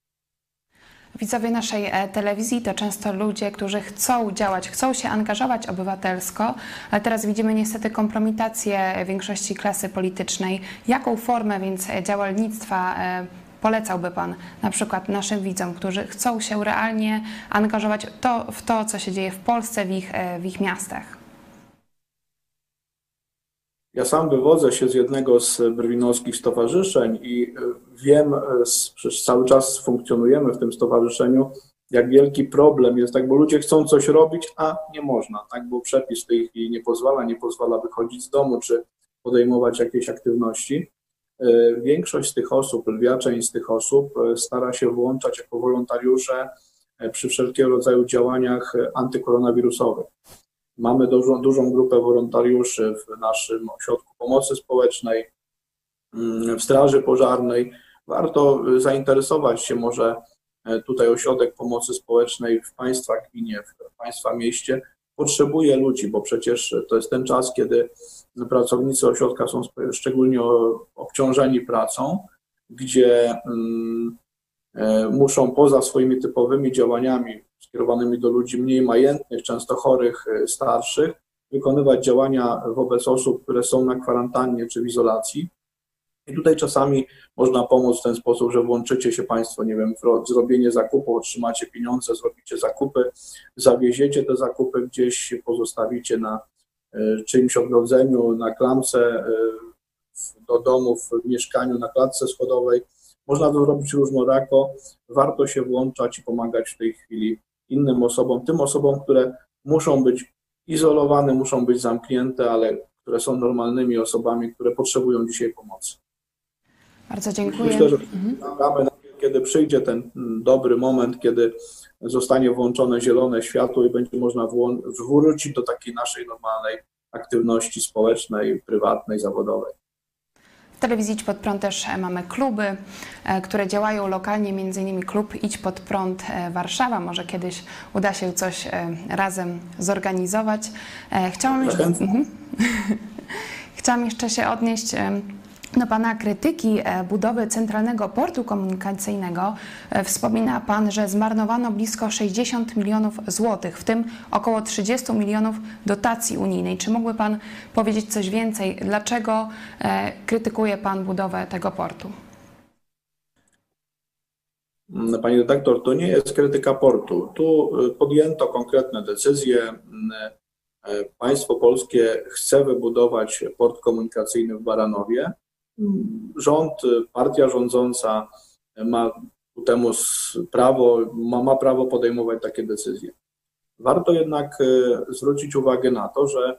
Widzowie naszej telewizji to często ludzie, którzy chcą działać, chcą się angażować obywatelsko, ale teraz widzimy niestety kompromitację większości klasy politycznej. Jaką formę więc działalnictwa polecałby Pan na przykład naszym widzom, którzy chcą się realnie angażować w to, co się dzieje w Polsce, w ich miastach? Ja sam wywodzę się z jednego z brwinowskich stowarzyszeń i wiem, przecież cały czas funkcjonujemy w tym stowarzyszeniu, jak wielki problem jest, tak, bo ludzie chcą coś robić, a nie można, tak, bo przepis w tej chwili nie pozwala wychodzić z domu czy podejmować jakiejś aktywności. Większość z tych osób, lwia część z tych osób stara się włączać jako wolontariusze przy wszelkiego rodzaju działaniach antykoronawirusowych. Mamy dużą grupę wolontariuszy w naszym ośrodku pomocy społecznej, w Straży Pożarnej. Warto zainteresować się może tutaj ośrodek pomocy społecznej w Państwa gminie, w Państwa mieście, potrzebuje ludzi, bo przecież to jest ten czas, kiedy pracownicy ośrodka są szczególnie obciążeni pracą, gdzie muszą poza swoimi typowymi działaniami skierowanymi do ludzi mniej majętnych, często chorych, starszych, wykonywać działania wobec osób, które są na kwarantannie czy w izolacji. I tutaj czasami można pomóc w ten sposób, że włączycie się Państwo, nie wiem, w zrobienie zakupu, otrzymacie pieniądze, zrobicie zakupy, zawieziecie te zakupy gdzieś, pozostawicie na czyimś ogrodzeniu, na klamce do domu, w mieszkaniu, na klatce schodowej. Można to zrobić różnorako. Warto się włączać i pomagać w tej chwili innym osobom, tym osobom, które muszą być izolowane, muszą być zamknięte, ale które są normalnymi osobami, które potrzebują dzisiaj pomocy. Bardzo dziękuję. Myślę, że kiedy przyjdzie ten dobry moment, kiedy zostanie włączone zielone światło i będzie można wrócić do takiej naszej normalnej aktywności społecznej, prywatnej, zawodowej. W telewizji Idź Pod Prąd też mamy kluby, które działają lokalnie, m.in. klub Idź Pod Prąd Warszawa. Może kiedyś uda się coś razem zorganizować. Chciałam jeszcze się odnieść do Pana krytyki budowy Centralnego Portu Komunikacyjnego. Wspomina Pan, że zmarnowano blisko 60 milionów złotych, w tym około 30 milionów dotacji unijnej. Czy mógłby Pan powiedzieć coś więcej? Dlaczego krytykuje Pan budowę tego portu? Pani redaktor, to nie jest krytyka portu. Tu podjęto konkretne decyzje. Państwo polskie chce wybudować port komunikacyjny w Baranowie. Rząd, partia rządząca ma ku temu ma prawo podejmować takie decyzje. Warto jednak zwrócić uwagę na to, że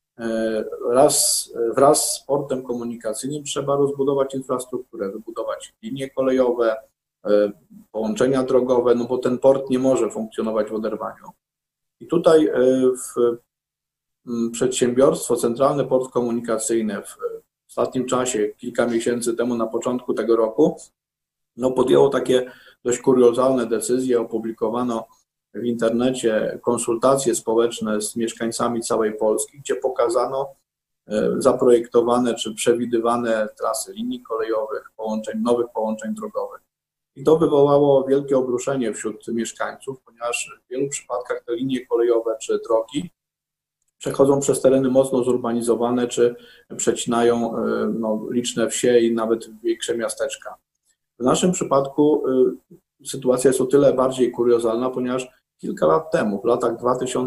wraz z portem komunikacyjnym trzeba rozbudować infrastrukturę, wybudować linie kolejowe, połączenia drogowe, no bo ten port nie może funkcjonować w oderwaniu. I tutaj przedsiębiorstwo, Centralny Port Komunikacyjny w ostatnim czasie, kilka miesięcy temu, na początku tego roku, podjęło takie dość kuriozalne decyzje. Opublikowano w internecie konsultacje społeczne z mieszkańcami całej Polski, gdzie pokazano zaprojektowane czy przewidywane trasy linii kolejowych, nowych połączeń drogowych. I to wywołało wielkie obruszenie wśród mieszkańców, ponieważ w wielu przypadkach te linie kolejowe czy drogi przechodzą przez tereny mocno zurbanizowane, czy przecinają liczne wsie i nawet większe miasteczka. W naszym przypadku sytuacja jest o tyle bardziej kuriozalna, ponieważ kilka lat temu, w latach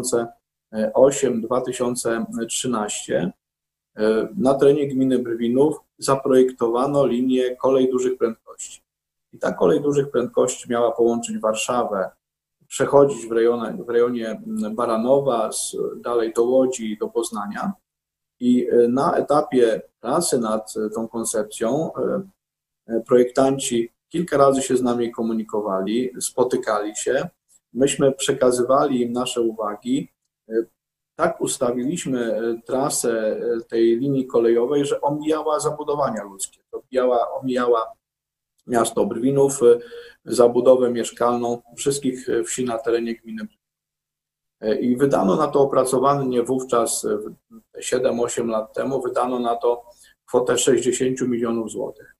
2008-2013, na terenie gminy Brwinów zaprojektowano linię kolei dużych prędkości. I ta kolej dużych prędkości miała połączyć Warszawę, przechodzić w rejonie Baranowa, dalej do Łodzi, do Poznania. I na etapie pracy nad tą koncepcją projektanci kilka razy się z nami komunikowali, spotykali się. Myśmy przekazywali im nasze uwagi. Tak ustawiliśmy trasę tej linii kolejowej, że omijała zabudowania ludzkie. Omijała miasto Brwinów, zabudowę mieszkalną wszystkich wsi na terenie gminy Brwinów. I wydano na to opracowanie wówczas, 7-8 lat temu, wydano na to kwotę 60 milionów złotych.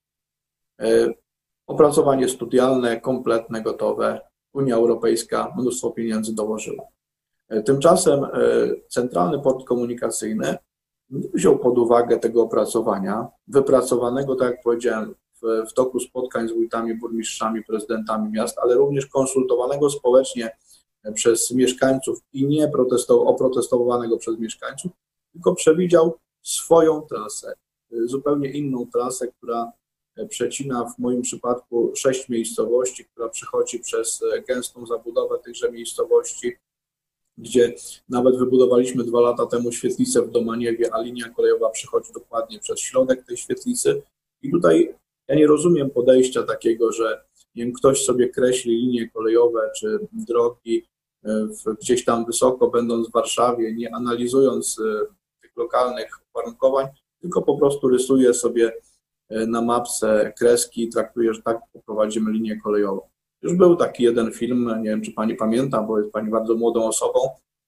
Opracowanie studialne, kompletne, gotowe. Unia Europejska mnóstwo pieniędzy dołożyła. Tymczasem Centralny Port Komunikacyjny nie wziął pod uwagę tego opracowania, wypracowanego, tak jak powiedziałem, w toku spotkań z wójtami, burmistrzami, prezydentami miast, ale również konsultowanego społecznie przez mieszkańców i nie oprotestowanego przez mieszkańców, tylko przewidział swoją trasę, zupełnie inną trasę, która przecina w moim przypadku 6 miejscowości, która przechodzi przez gęstą zabudowę tychże miejscowości, gdzie nawet wybudowaliśmy 2 lata temu świetlicę w Domaniewie, a linia kolejowa przechodzi dokładnie przez środek tej świetlicy. I tutaj ja nie rozumiem podejścia takiego, że nie wiem, ktoś sobie kreśli linie kolejowe czy drogi gdzieś tam wysoko, będąc w Warszawie, nie analizując tych lokalnych uwarunkowań, tylko po prostu rysuje sobie na mapce kreski i traktuje, że tak poprowadzimy linię kolejową. Już był taki jeden film, nie wiem, czy pani pamięta, bo jest pani bardzo młodą osobą,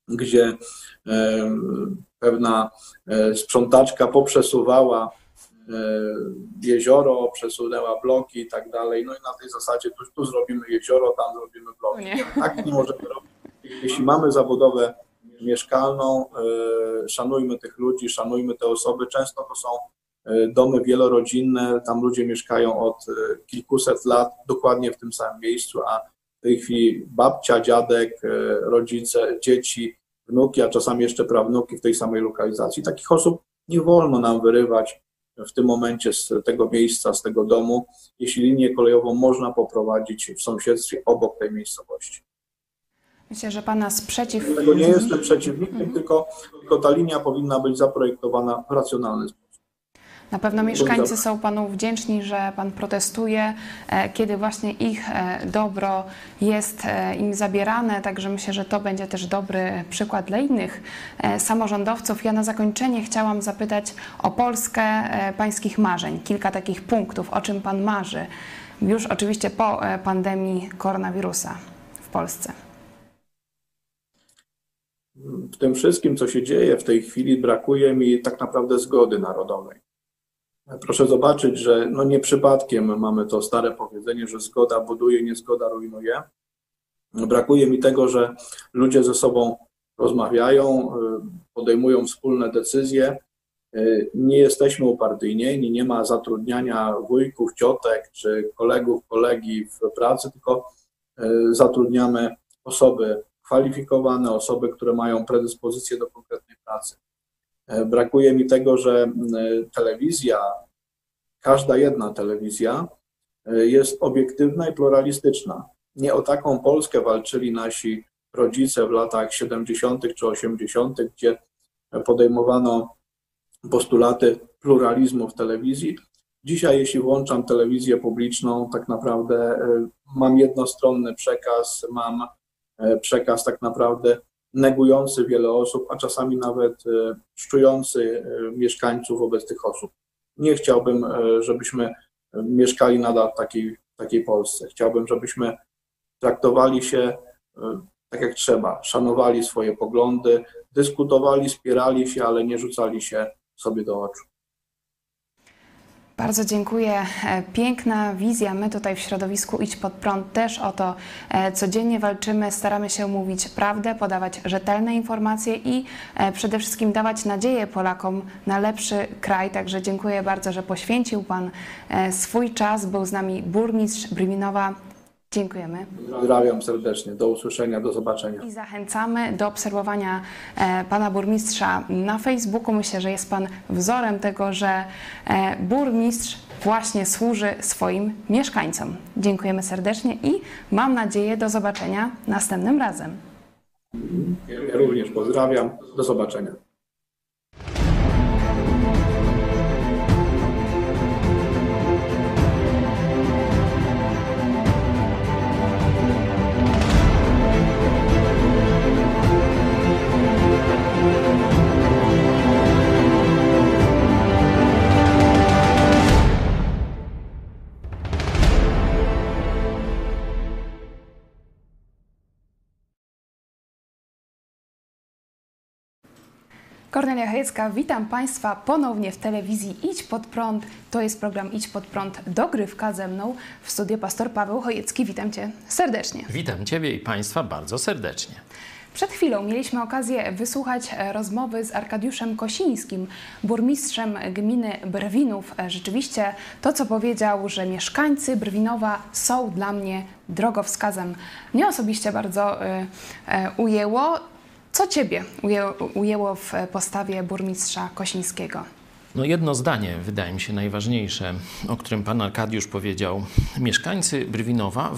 gdzie pewna sprzątaczka poprzesuwała jezioro, przesunęła bloki i tak dalej. No i na tej zasadzie tu zrobimy jezioro, tam zrobimy bloki. Tak nie możemy robić. Jeśli mamy zabudowę mieszkalną, szanujmy tych ludzi, szanujmy te osoby. Często to są domy wielorodzinne, tam ludzie mieszkają od kilkuset lat dokładnie w tym samym miejscu, a w tej chwili babcia, dziadek, rodzice, dzieci, wnuki, a czasami jeszcze prawnuki w tej samej lokalizacji. Takich osób nie wolno nam wyrywać w tym momencie z tego miejsca, z tego domu, jeśli linię kolejową można poprowadzić w sąsiedztwie obok tej miejscowości. Myślę, że Pana sprzeciw... Tego nie jestem przeciwnikiem, tylko ta linia powinna być zaprojektowana w racjonalny sposób. Na pewno mieszkańcy są Panu wdzięczni, że Pan protestuje, kiedy właśnie ich dobro jest im zabierane, także myślę, że to będzie też dobry przykład dla innych samorządowców. Ja na zakończenie chciałam zapytać o Polskę Pańskich marzeń. Kilka takich punktów, o czym Pan marzy, już oczywiście po pandemii koronawirusa w Polsce. W tym wszystkim, co się dzieje w tej chwili, brakuje mi tak naprawdę zgody narodowej. Proszę zobaczyć, że no nie przypadkiem mamy to stare powiedzenie, że zgoda buduje, niezgoda rujnuje. Brakuje mi tego, że ludzie ze sobą rozmawiają, podejmują wspólne decyzje. Nie jesteśmy upartyjnieni, nie ma zatrudniania wujków, ciotek czy kolegów, kolegi w pracy, tylko zatrudniamy osoby kwalifikowane, osoby, które mają predyspozycję do konkretnej pracy. Brakuje mi tego, że telewizja, każda jedna telewizja jest obiektywna i pluralistyczna. Nie o taką Polskę walczyli nasi rodzice w latach 70. czy 80., gdzie podejmowano postulaty pluralizmu w telewizji. Dzisiaj, jeśli włączam telewizję publiczną, tak naprawdę mam jednostronny przekaz, mam przekaz tak naprawdę negujący wiele osób, a czasami nawet szczujący mieszkańców wobec tych osób. Nie chciałbym, żebyśmy mieszkali nadal w takiej Polsce. Chciałbym, żebyśmy traktowali się tak jak trzeba, szanowali swoje poglądy, dyskutowali, spierali się, ale nie rzucali się sobie do oczu. Bardzo dziękuję. Piękna wizja. My tutaj w środowisku Idź Pod Prąd też o to codziennie walczymy. Staramy się mówić prawdę, podawać rzetelne informacje i przede wszystkim dawać nadzieję Polakom na lepszy kraj. Także dziękuję bardzo, że poświęcił Pan swój czas. Był z nami burmistrz Brwinowa. Dziękujemy. Pozdrawiam serdecznie. Do usłyszenia, do zobaczenia. I zachęcamy do obserwowania Pana burmistrza na Facebooku. Myślę, że jest Pan wzorem tego, że burmistrz właśnie służy swoim mieszkańcom. Dziękujemy serdecznie i mam nadzieję do zobaczenia następnym razem. Ja również pozdrawiam. Do zobaczenia. Kornelia Chojecka, witam Państwa ponownie w telewizji Idź Pod Prąd. To jest program Idź Pod Prąd, dogrywka ze mną. W studiu pastor Paweł Chojecki. Witam Cię serdecznie. Witam Ciebie i Państwa bardzo serdecznie. Przed chwilą mieliśmy okazję wysłuchać rozmowy z Arkadiuszem Kosińskim, burmistrzem gminy Brwinów. Rzeczywiście to, co powiedział, że mieszkańcy Brwinowa są dla mnie drogowskazem, mnie osobiście bardzo ujęło. Co Ciebie ujęło w postawie burmistrza Kosińskiego? No jedno zdanie wydaje mi się najważniejsze, o którym pan Arkadiusz powiedział. Mieszkańcy Brwinowa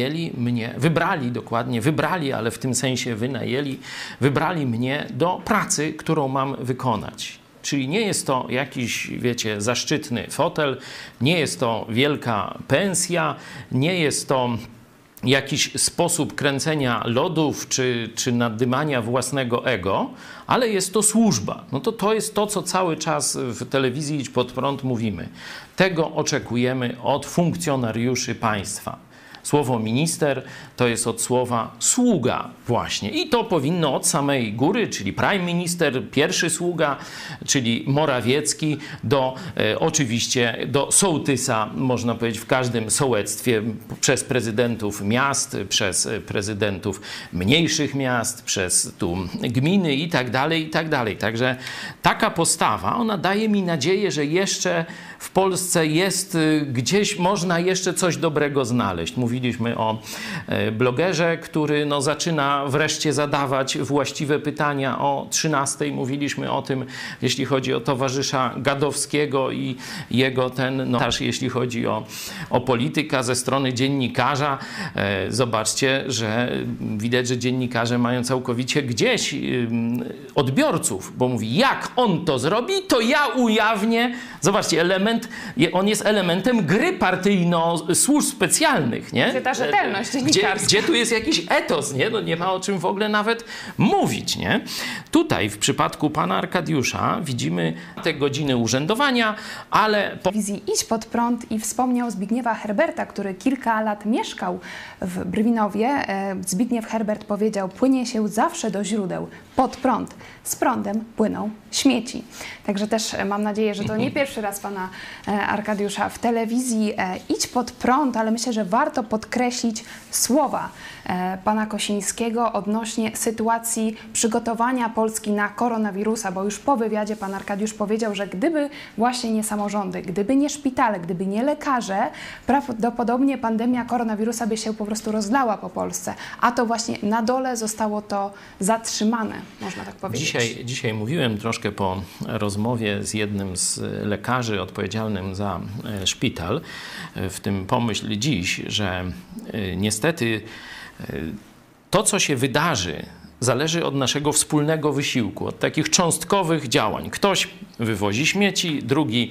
wybrali, ale w tym sensie wybrali mnie do pracy, którą mam wykonać. Czyli nie jest to jakiś, wiecie, zaszczytny fotel, nie jest to wielka pensja, nie jest to jakiś sposób kręcenia lodów czy naddymania własnego ego, ale jest to służba. No to jest to, co cały czas w telewizji Idź Pod Prąd mówimy. Tego oczekujemy od funkcjonariuszy państwa. Słowo minister to jest od słowa sługa właśnie. I to powinno od samej góry, czyli prime minister, pierwszy sługa, czyli Morawiecki, do oczywiście do sołtysa, można powiedzieć, w każdym sołectwie, przez prezydentów miast, przez prezydentów mniejszych miast, przez tu gminy i tak dalej, i tak dalej. Także taka postawa, ona daje mi nadzieję, że jeszcze w Polsce jest gdzieś, można jeszcze coś dobrego znaleźć. Mówiliśmy o blogerze, który no, zaczyna wreszcie zadawać właściwe pytania o 13:00. Mówiliśmy o tym, jeśli chodzi o towarzysza Gadowskiego i jego ten, no też jeśli chodzi o polityka ze strony dziennikarza. Zobaczcie, że widać, że dziennikarze mają całkowicie gdzieś odbiorców, bo mówi, jak on to zrobi, to ja ujawnię. Zobaczcie, on jest elementem gry partyjno-służb specjalnych, nie? Gdzie ta rzetelność dziennikarska. Gdzie tu jest jakiś etos, nie? No nie ma o czym w ogóle nawet mówić, nie? Tutaj w przypadku pana Arkadiusza widzimy te godziny urzędowania, ale... Wizji Idź Pod Prąd i wspomniał Zbigniewa Herberta, który kilka lat mieszkał w Brwinowie. Zbigniew Herbert powiedział, płynie się zawsze do źródeł, pod prąd. Z prądem płyną śmieci. Także też mam nadzieję, że to nie pierwszy raz pana Arkadiusza w telewizji Idź Pod Prąd, ale myślę, że warto podkreślić słowa pana Kosińskiego odnośnie sytuacji przygotowania Polski na koronawirusa, bo już po wywiadzie pan Arkadiusz powiedział, że gdyby właśnie nie samorządy, gdyby nie szpitale, gdyby nie lekarze, prawdopodobnie pandemia koronawirusa by się po prostu rozlała po Polsce, a to właśnie na dole zostało to zatrzymane, można tak powiedzieć. Dzisiaj mówiłem troszkę po rozmowie z jednym z lekarzy odpowiedzialnym za szpital, w tym pomyśl dziś, że niestety to, co się wydarzy, zależy od naszego wspólnego wysiłku, od takich cząstkowych działań. Ktoś wywozi śmieci, drugi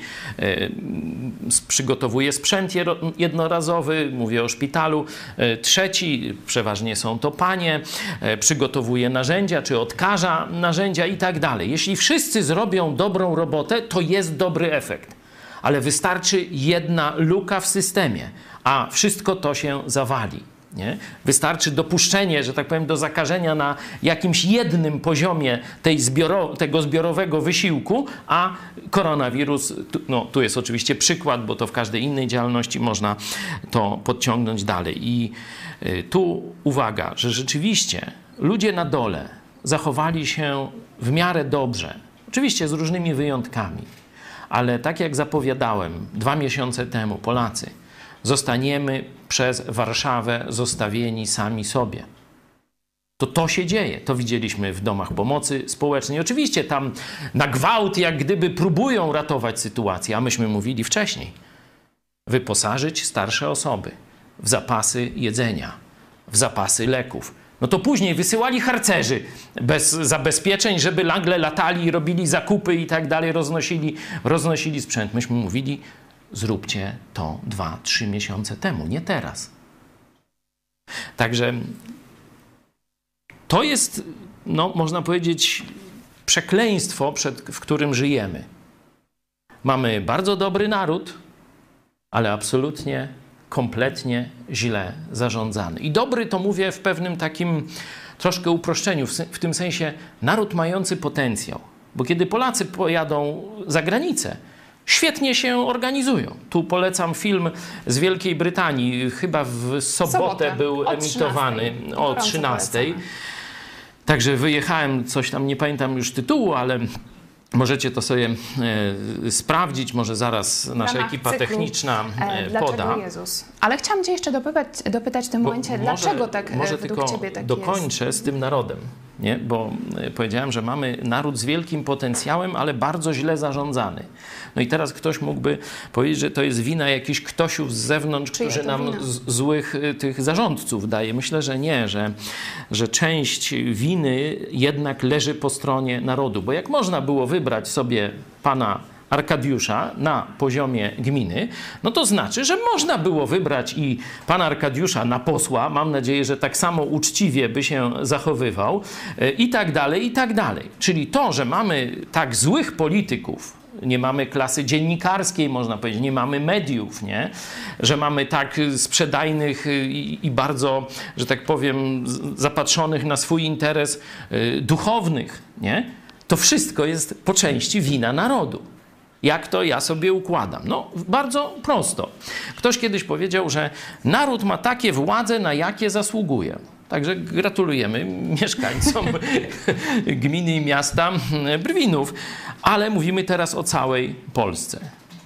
przygotowuje sprzęt jednorazowy, mówię o szpitalu, trzeci, przeważnie są to panie, przygotowuje narzędzia, czy odkaża narzędzia i tak dalej. Jeśli wszyscy zrobią dobrą robotę, to jest dobry efekt. Ale wystarczy jedna luka w systemie, a wszystko to się zawali. Nie? Wystarczy dopuszczenie, że tak powiem, do zakażenia na jakimś jednym poziomie tego zbiorowego wysiłku, a koronawirus, no tu jest oczywiście przykład, bo to w każdej innej działalności można to podciągnąć dalej. I tu uwaga, że rzeczywiście ludzie na dole zachowali się w miarę dobrze. Oczywiście z różnymi wyjątkami, ale tak jak zapowiadałem 2 miesiące temu, Polacy, zostaniemy przez Warszawę zostawieni sami sobie. To się dzieje. To widzieliśmy w domach pomocy społecznej. Oczywiście tam na gwałt jak gdyby próbują ratować sytuację, a myśmy mówili wcześniej. Wyposażyć starsze osoby w zapasy jedzenia, w zapasy leków. No to później wysyłali harcerzy bez zabezpieczeń, żeby nagle latali, robili zakupy i tak dalej, roznosili sprzęt. Myśmy mówili, zróbcie to 2-3 miesiące temu, nie teraz. Także to jest, no, można powiedzieć, przekleństwo, w którym żyjemy. Mamy bardzo dobry naród, ale absolutnie, kompletnie źle zarządzany. I dobry to mówię w pewnym takim troszkę uproszczeniu, w tym sensie naród mający potencjał. Bo kiedy Polacy pojadą za granicę, świetnie się organizują. Tu polecam film z Wielkiej Brytanii. Chyba w sobotę był emitowany o 13:00. Także wyjechałem, coś tam, nie pamiętam już tytułu, ale możecie to sobie sprawdzić. Może zaraz nasza ekipa techniczna poda. Jezus? Ale chciałam cię jeszcze dopytać w tym momencie, dlaczego tak może według tylko ciebie tak dokończę jest? z tym narodem. Nie? Bo powiedziałem, że mamy naród z wielkim potencjałem, ale bardzo źle zarządzany. No i teraz ktoś mógłby powiedzieć, że to jest wina jakichś ktośów z zewnątrz, którzy nam złych tych zarządców daje. Myślę, że nie, że część winy jednak leży po stronie narodu. Bo jak można było wybrać sobie pana Arkadiusza na poziomie gminy, no to znaczy, że można było wybrać i pana Arkadiusza na posła, mam nadzieję, że tak samo uczciwie by się zachowywał i tak dalej, i tak dalej. Czyli to, że mamy tak złych polityków nie mamy klasy dziennikarskiej, można powiedzieć, nie mamy mediów, nie? Że mamy tak sprzedajnych i bardzo, że tak powiem, zapatrzonych na swój interes duchownych, nie? To wszystko jest po części wina narodu. Jak to ja sobie układam? No, bardzo prosto. Ktoś kiedyś powiedział, że naród ma takie władze, na jakie zasługuje. Także gratulujemy mieszkańcom gminy i miasta Brwinów. Ale mówimy teraz o całej Polsce.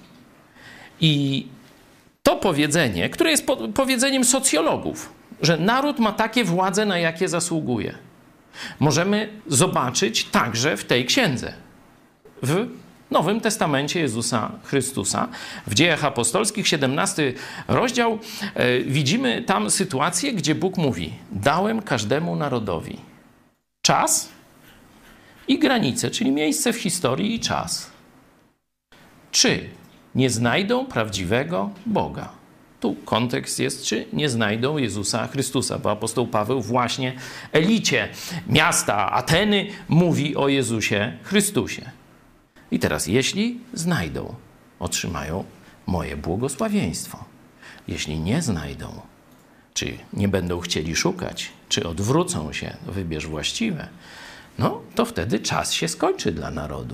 I to powiedzenie, które jest powiedzeniem socjologów, że naród ma takie władze, na jakie zasługuje, możemy zobaczyć także w tej księdze. W Nowym Testamencie Jezusa Chrystusa. W Dziejach Apostolskich, 17 rozdział, widzimy tam sytuację, gdzie Bóg mówi: dałem każdemu narodowi czas i granice, czyli miejsce w historii i czas. Czy nie znajdą prawdziwego Boga? Tu kontekst jest, czy nie znajdą Jezusa Chrystusa, bo apostoł Paweł właśnie elicie miasta Ateny mówi o Jezusie Chrystusie. I teraz, jeśli znajdą, otrzymają moje błogosławieństwo. Jeśli nie znajdą, czy nie będą chcieli szukać, czy odwrócą się, wybierz właściwe, no to wtedy czas się skończy dla narodu.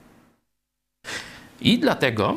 I dlatego,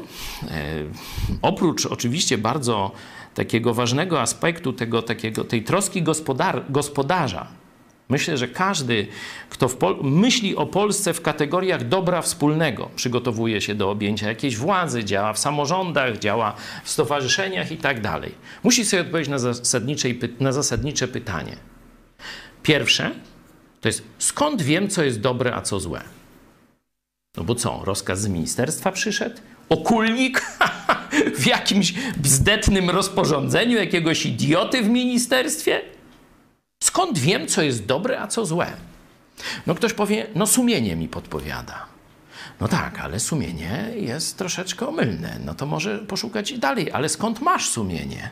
oprócz oczywiście bardzo takiego ważnego aspektu tej troski gospodarza, myślę, że każdy, kto myśli o Polsce w kategoriach dobra wspólnego, przygotowuje się do objęcia jakiejś władzy, działa w samorządach, działa w stowarzyszeniach i tak dalej, musi sobie odpowiedzieć na zasadnicze pytanie. Pierwsze to jest: skąd wiem, co jest dobre, a co złe? No bo co, rozkaz z ministerstwa przyszedł? Okulnik w jakimś bzdetnym rozporządzeniu jakiegoś idioty w ministerstwie? Skąd wiem, co jest dobre, a co złe? No ktoś powie, no sumienie mi podpowiada. No tak, ale sumienie jest troszeczkę omylne. No to może poszukać i dalej. Ale skąd masz sumienie?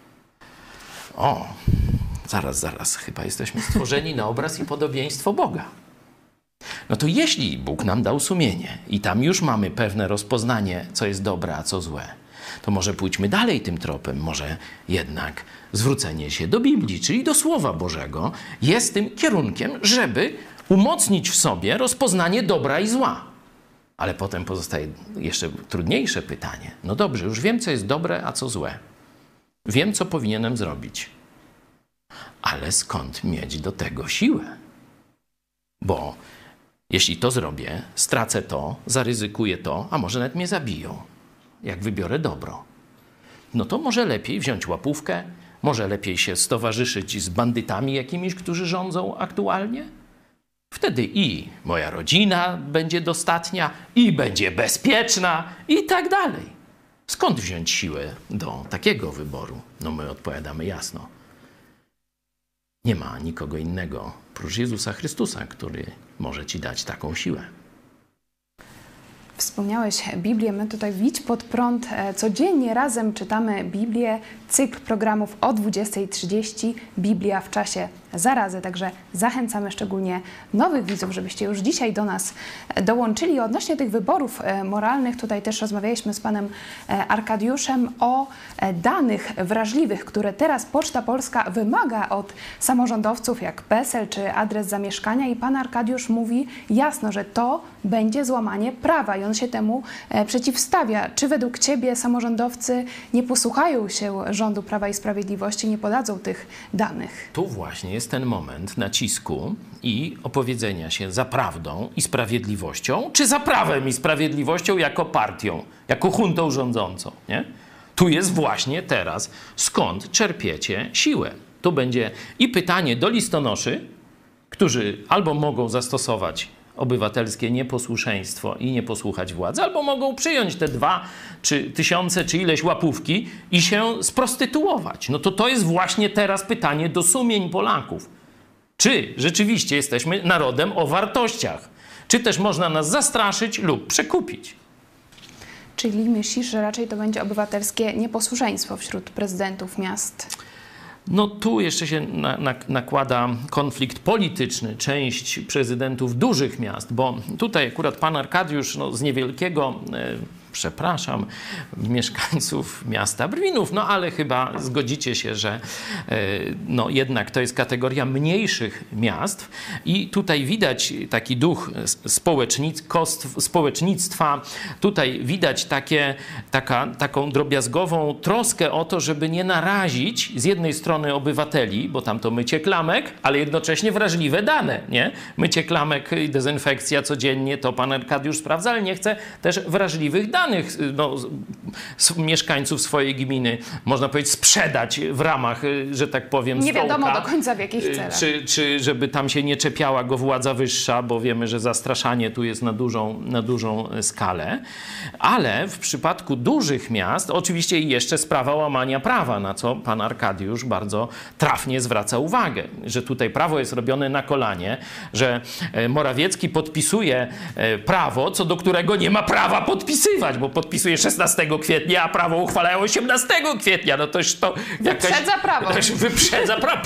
O, zaraz. Chyba jesteśmy stworzeni na obraz i podobieństwo Boga. No to jeśli Bóg nam dał sumienie i tam już mamy pewne rozpoznanie, co jest dobre, a co złe, to może pójdźmy dalej tym tropem. Może jednak zwrócenie się do Biblii, czyli do Słowa Bożego, jest tym kierunkiem, żeby umocnić w sobie rozpoznanie dobra i zła. Ale potem pozostaje jeszcze trudniejsze pytanie. No dobrze, już wiem, co jest dobre, a co złe. Wiem, co powinienem zrobić. Ale skąd mieć do tego siłę? Bo jeśli to zrobię, stracę to, zaryzykuję to, a może nawet mnie zabiją, jak wybiorę dobro. No to może lepiej wziąć łapówkę, może lepiej się stowarzyszyć z bandytami jakimiś, którzy rządzą aktualnie. Wtedy i moja rodzina będzie dostatnia, i będzie bezpieczna, i tak dalej. Skąd wziąć siłę do takiego wyboru? No my odpowiadamy jasno. Nie ma nikogo innego prócz Jezusa Chrystusa, który może ci dać taką siłę. Wspomniałeś Biblię, my tutaj w Idź Pod Prąd codziennie razem czytamy Biblię, cykl programów o 20:30, Biblia w czasie zarazy, także zachęcamy szczególnie nowych widzów, żebyście już dzisiaj do nas dołączyli. Odnośnie tych wyborów moralnych, tutaj też rozmawialiśmy z panem Arkadiuszem o danych wrażliwych, które teraz Poczta Polska wymaga od samorządowców, jak PESEL czy adres zamieszkania, i pan Arkadiusz mówi jasno, że to będzie złamanie prawa i on się temu przeciwstawia. Czy według ciebie samorządowcy nie posłuchają się rządu Prawa i Sprawiedliwości, nie podadzą tych danych? Tu właśnie jest ten moment nacisku i opowiedzenia się za prawdą i sprawiedliwością, czy za prawem i sprawiedliwością jako partią, jako juntą rządzącą, nie? Tu jest właśnie teraz, skąd czerpiecie siłę. Tu będzie i pytanie do listonoszy, którzy albo mogą zastosować obywatelskie nieposłuszeństwo i nie posłuchać władzy, albo mogą przyjąć te 2 czy tysiące, czy ileś łapówki i się sprostytuować. No to jest właśnie teraz pytanie do sumień Polaków. Czy rzeczywiście jesteśmy narodem o wartościach? Czy też można nas zastraszyć lub przekupić? Czyli myślisz, że raczej to będzie obywatelskie nieposłuszeństwo wśród prezydentów miast? No tu jeszcze się nakłada konflikt polityczny. Część prezydentów dużych miast, bo tutaj akurat pan Arkadiusz z niewielkiego, przepraszam, mieszkańców miasta Brwinów, no ale chyba zgodzicie się, że no jednak to jest kategoria mniejszych miast i tutaj widać taki duch społecznictwa, tutaj widać taką drobiazgową troskę o to, żeby nie narazić z jednej strony obywateli, bo tam to mycie klamek, ale jednocześnie wrażliwe dane, nie? Mycie klamek i dezynfekcja codziennie, to pan Arkadiusz sprawdza, ale nie chce też wrażliwych danych mieszkańców swojej gminy, można powiedzieć, sprzedać w ramach, że tak powiem, nie wiadomo stołka, do końca w jakich celach. Czy żeby tam się nie czepiała go władza wyższa, bo wiemy, że zastraszanie tu jest na dużą skalę. Ale w przypadku dużych miast, oczywiście jeszcze sprawa łamania prawa, na co pan Arkadiusz bardzo trafnie zwraca uwagę, że tutaj prawo jest robione na kolanie, że Morawiecki podpisuje prawo, co do którego nie ma prawa podpisywać, bo podpisuje 16 kwietnia, a prawo uchwalają 18 kwietnia. No toż to jakaś... Wyprzedza prawo. Wyprzedza prawo.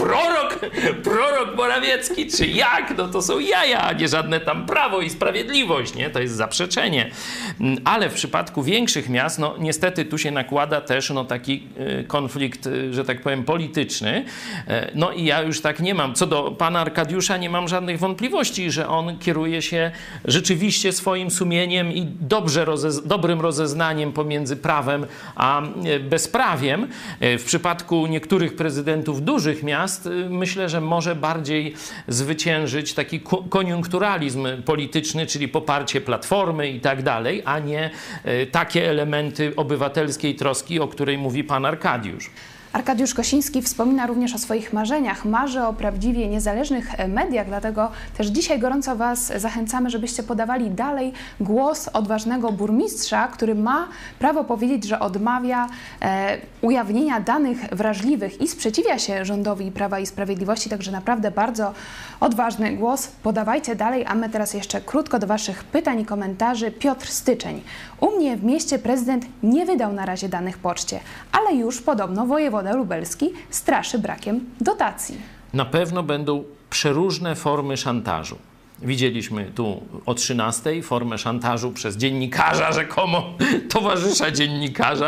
Prorok Morawiecki, czy jak? No to są jaja, a nie żadne tam Prawo i Sprawiedliwość, nie? To jest zaprzeczenie. Ale w przypadku większych miast, no niestety tu się nakłada też taki konflikt, że tak powiem, polityczny. No i ja już tak nie mam. Co do pana Arkadiusza nie mam żadnych wątpliwości, że on kieruje się rzeczywiście swoim sumieniem i dobrym rozeznaniem pomiędzy prawem a bezprawiem. W przypadku niektórych prezydentów dużych miast myślę, że może bardziej zwyciężyć taki koniunkturalizm polityczny, czyli poparcie Platformy i tak dalej, a nie takie elementy obywatelskiej troski, o której mówi pan Arkadiusz. Arkadiusz Kosiński wspomina również o swoich marzeniach. Marzy o prawdziwie niezależnych mediach, dlatego też dzisiaj gorąco Was zachęcamy, żebyście podawali dalej głos odważnego burmistrza, który ma prawo powiedzieć, że odmawia ujawnienia danych wrażliwych i sprzeciwia się rządowi Prawa i Sprawiedliwości. Także naprawdę bardzo odważny głos. Podawajcie dalej, a my teraz jeszcze krótko do Waszych pytań i komentarzy. Piotr Styczeń. U mnie w mieście prezydent nie wydał na razie danych poczcie, ale już podobno wojewoda lubelski straszy brakiem dotacji. Na pewno będą przeróżne formy szantażu. Widzieliśmy tu o 13:00 formę szantażu przez dziennikarza, rzekomo towarzysza dziennikarza.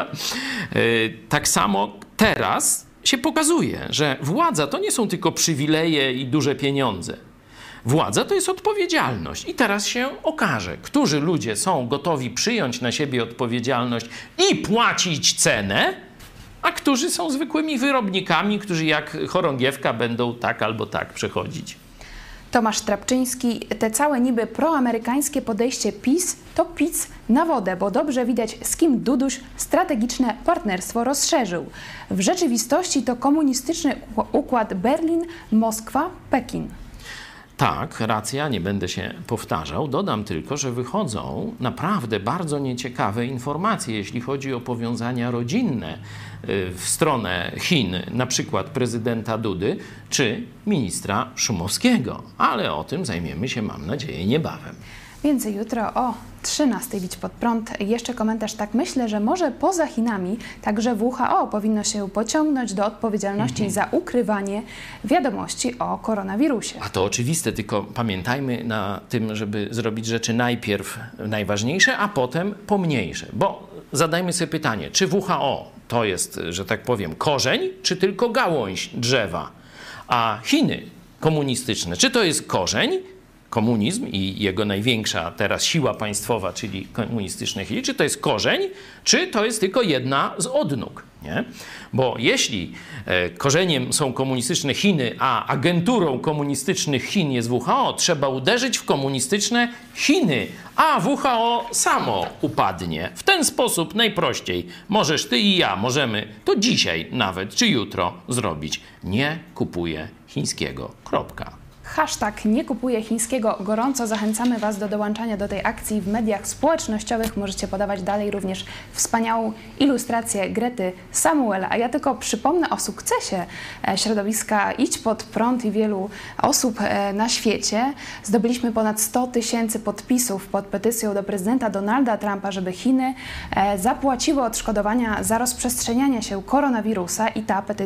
Tak samo teraz się pokazuje, że władza to nie są tylko przywileje i duże pieniądze. Władza to jest odpowiedzialność. I teraz się okaże, którzy ludzie są gotowi przyjąć na siebie odpowiedzialność i płacić cenę, a którzy są zwykłymi wyrobnikami, którzy jak chorągiewka będą tak albo tak przechodzić. Tomasz Trapczyński, te całe niby proamerykańskie podejście PiS to pic na wodę, bo dobrze widać, z kim Duduś strategiczne partnerstwo rozszerzył. W rzeczywistości to komunistyczny układ Berlin, Moskwa, Pekin. Tak, racja, nie będę się powtarzał. Dodam tylko, że wychodzą naprawdę bardzo nieciekawe informacje, jeśli chodzi o powiązania rodzinne w stronę Chin, na przykład prezydenta Dudy czy ministra Szumowskiego. Ale o tym zajmiemy się, mam nadzieję, niebawem. Więcej jutro o 13:00 Bić pod prąd. Jeszcze komentarz, tak myślę, że może poza Chinami także WHO powinno się pociągnąć do odpowiedzialności za ukrywanie wiadomości o koronawirusie. A to oczywiste, tylko pamiętajmy na tym, żeby zrobić rzeczy najpierw najważniejsze, a potem pomniejsze. Bo zadajmy sobie pytanie, czy WHO to jest, że tak powiem, korzeń, czy tylko gałąź drzewa? A Chiny komunistyczne, czy to jest korzeń, komunizm i jego największa teraz siła państwowa, czyli komunistyczne Chiny, czy to jest korzeń, czy to jest tylko jedna z odnóg, nie? Bo jeśli korzeniem są komunistyczne Chiny, a agenturą komunistycznych Chin jest WHO, trzeba uderzyć w komunistyczne Chiny, a WHO samo upadnie. W ten sposób najprościej możesz ty i ja, możemy to dzisiaj nawet, czy jutro zrobić. Nie kupuję chińskiego. Kropka. Hashtag nie kupuję chińskiego. Gorąco zachęcamy Was do dołączania do tej akcji w mediach społecznościowych. Możecie podawać dalej również wspaniałą ilustrację Grety Samuel. A ja tylko przypomnę o sukcesie środowiska Idź Pod Prąd i wielu osób na świecie. Zdobyliśmy ponad 100 000 podpisów pod petycją do prezydenta Donalda Trumpa, żeby Chiny zapłaciły odszkodowania za rozprzestrzenianie się koronawirusa i ta petycja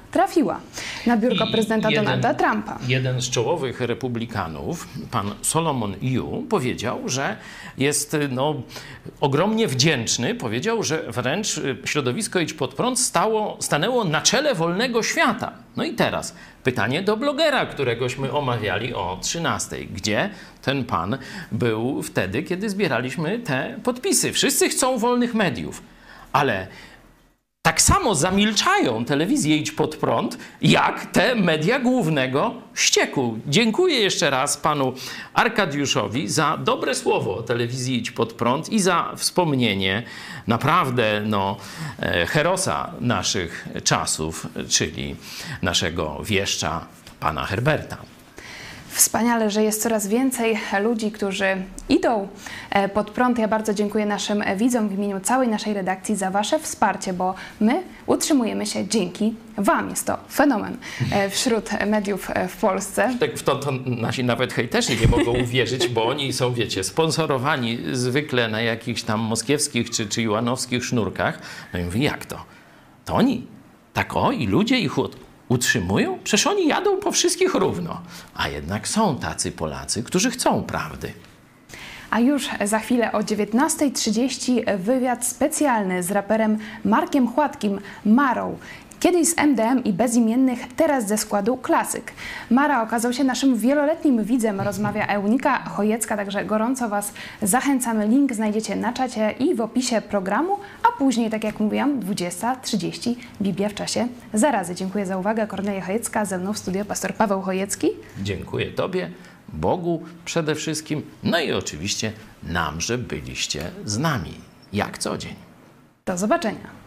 trafiła na biurko I prezydenta Donalda Trumpa. Jeden z czołowych republikanów, pan Solomon Yu, powiedział, że jest ogromnie wdzięczny. Powiedział, że wręcz środowisko Idź Pod Prąd stanęło na czele wolnego świata. No i teraz pytanie do blogera, któregośmy omawiali o 13:00. Gdzie ten pan był wtedy, kiedy zbieraliśmy te podpisy? Wszyscy chcą wolnych mediów, ale tak samo zamilczają telewizję Idź Pod Prąd, jak te media głównego ścieku. Dziękuję jeszcze raz panu Arkadiuszowi za dobre słowo o telewizji Idź Pod Prąd i za wspomnienie naprawdę herosa naszych czasów, czyli naszego wieszcza, pana Herberta. Wspaniale, że jest coraz więcej ludzi, którzy idą pod prąd. Ja bardzo dziękuję naszym widzom w imieniu całej naszej redakcji za wasze wsparcie, bo my utrzymujemy się dzięki wam. Jest to fenomen wśród mediów w Polsce. Tak w to nasi nawet hejterzy nie mogą uwierzyć, bo oni są, wiecie, sponsorowani zwykle na jakichś tam moskiewskich czy juanowskich sznurkach. No i mówię, jak to? To oni tak i ludzie ich utrzymują? Przecież oni jadą po wszystkich równo. A jednak są tacy Polacy, którzy chcą prawdy. A już za chwilę o 19:30 wywiad specjalny z raperem Markiem Chłodkim, Marą. Kiedyś z MDM i Bezimiennych, teraz ze składu Klasyk. Mara okazał się naszym wieloletnim widzem, rozmawia Eunika Chojecka, także gorąco was zachęcamy. Link znajdziecie na czacie i w opisie programu, a później, tak jak mówiłam, 20:30 Biblia w czasie zarazy. Dziękuję za uwagę. Kornelia Chojecka, ze mną w studio pastor Paweł Chojecki. Dziękuję tobie, Bogu przede wszystkim, no i oczywiście nam, że byliście z nami, jak co dzień. Do zobaczenia.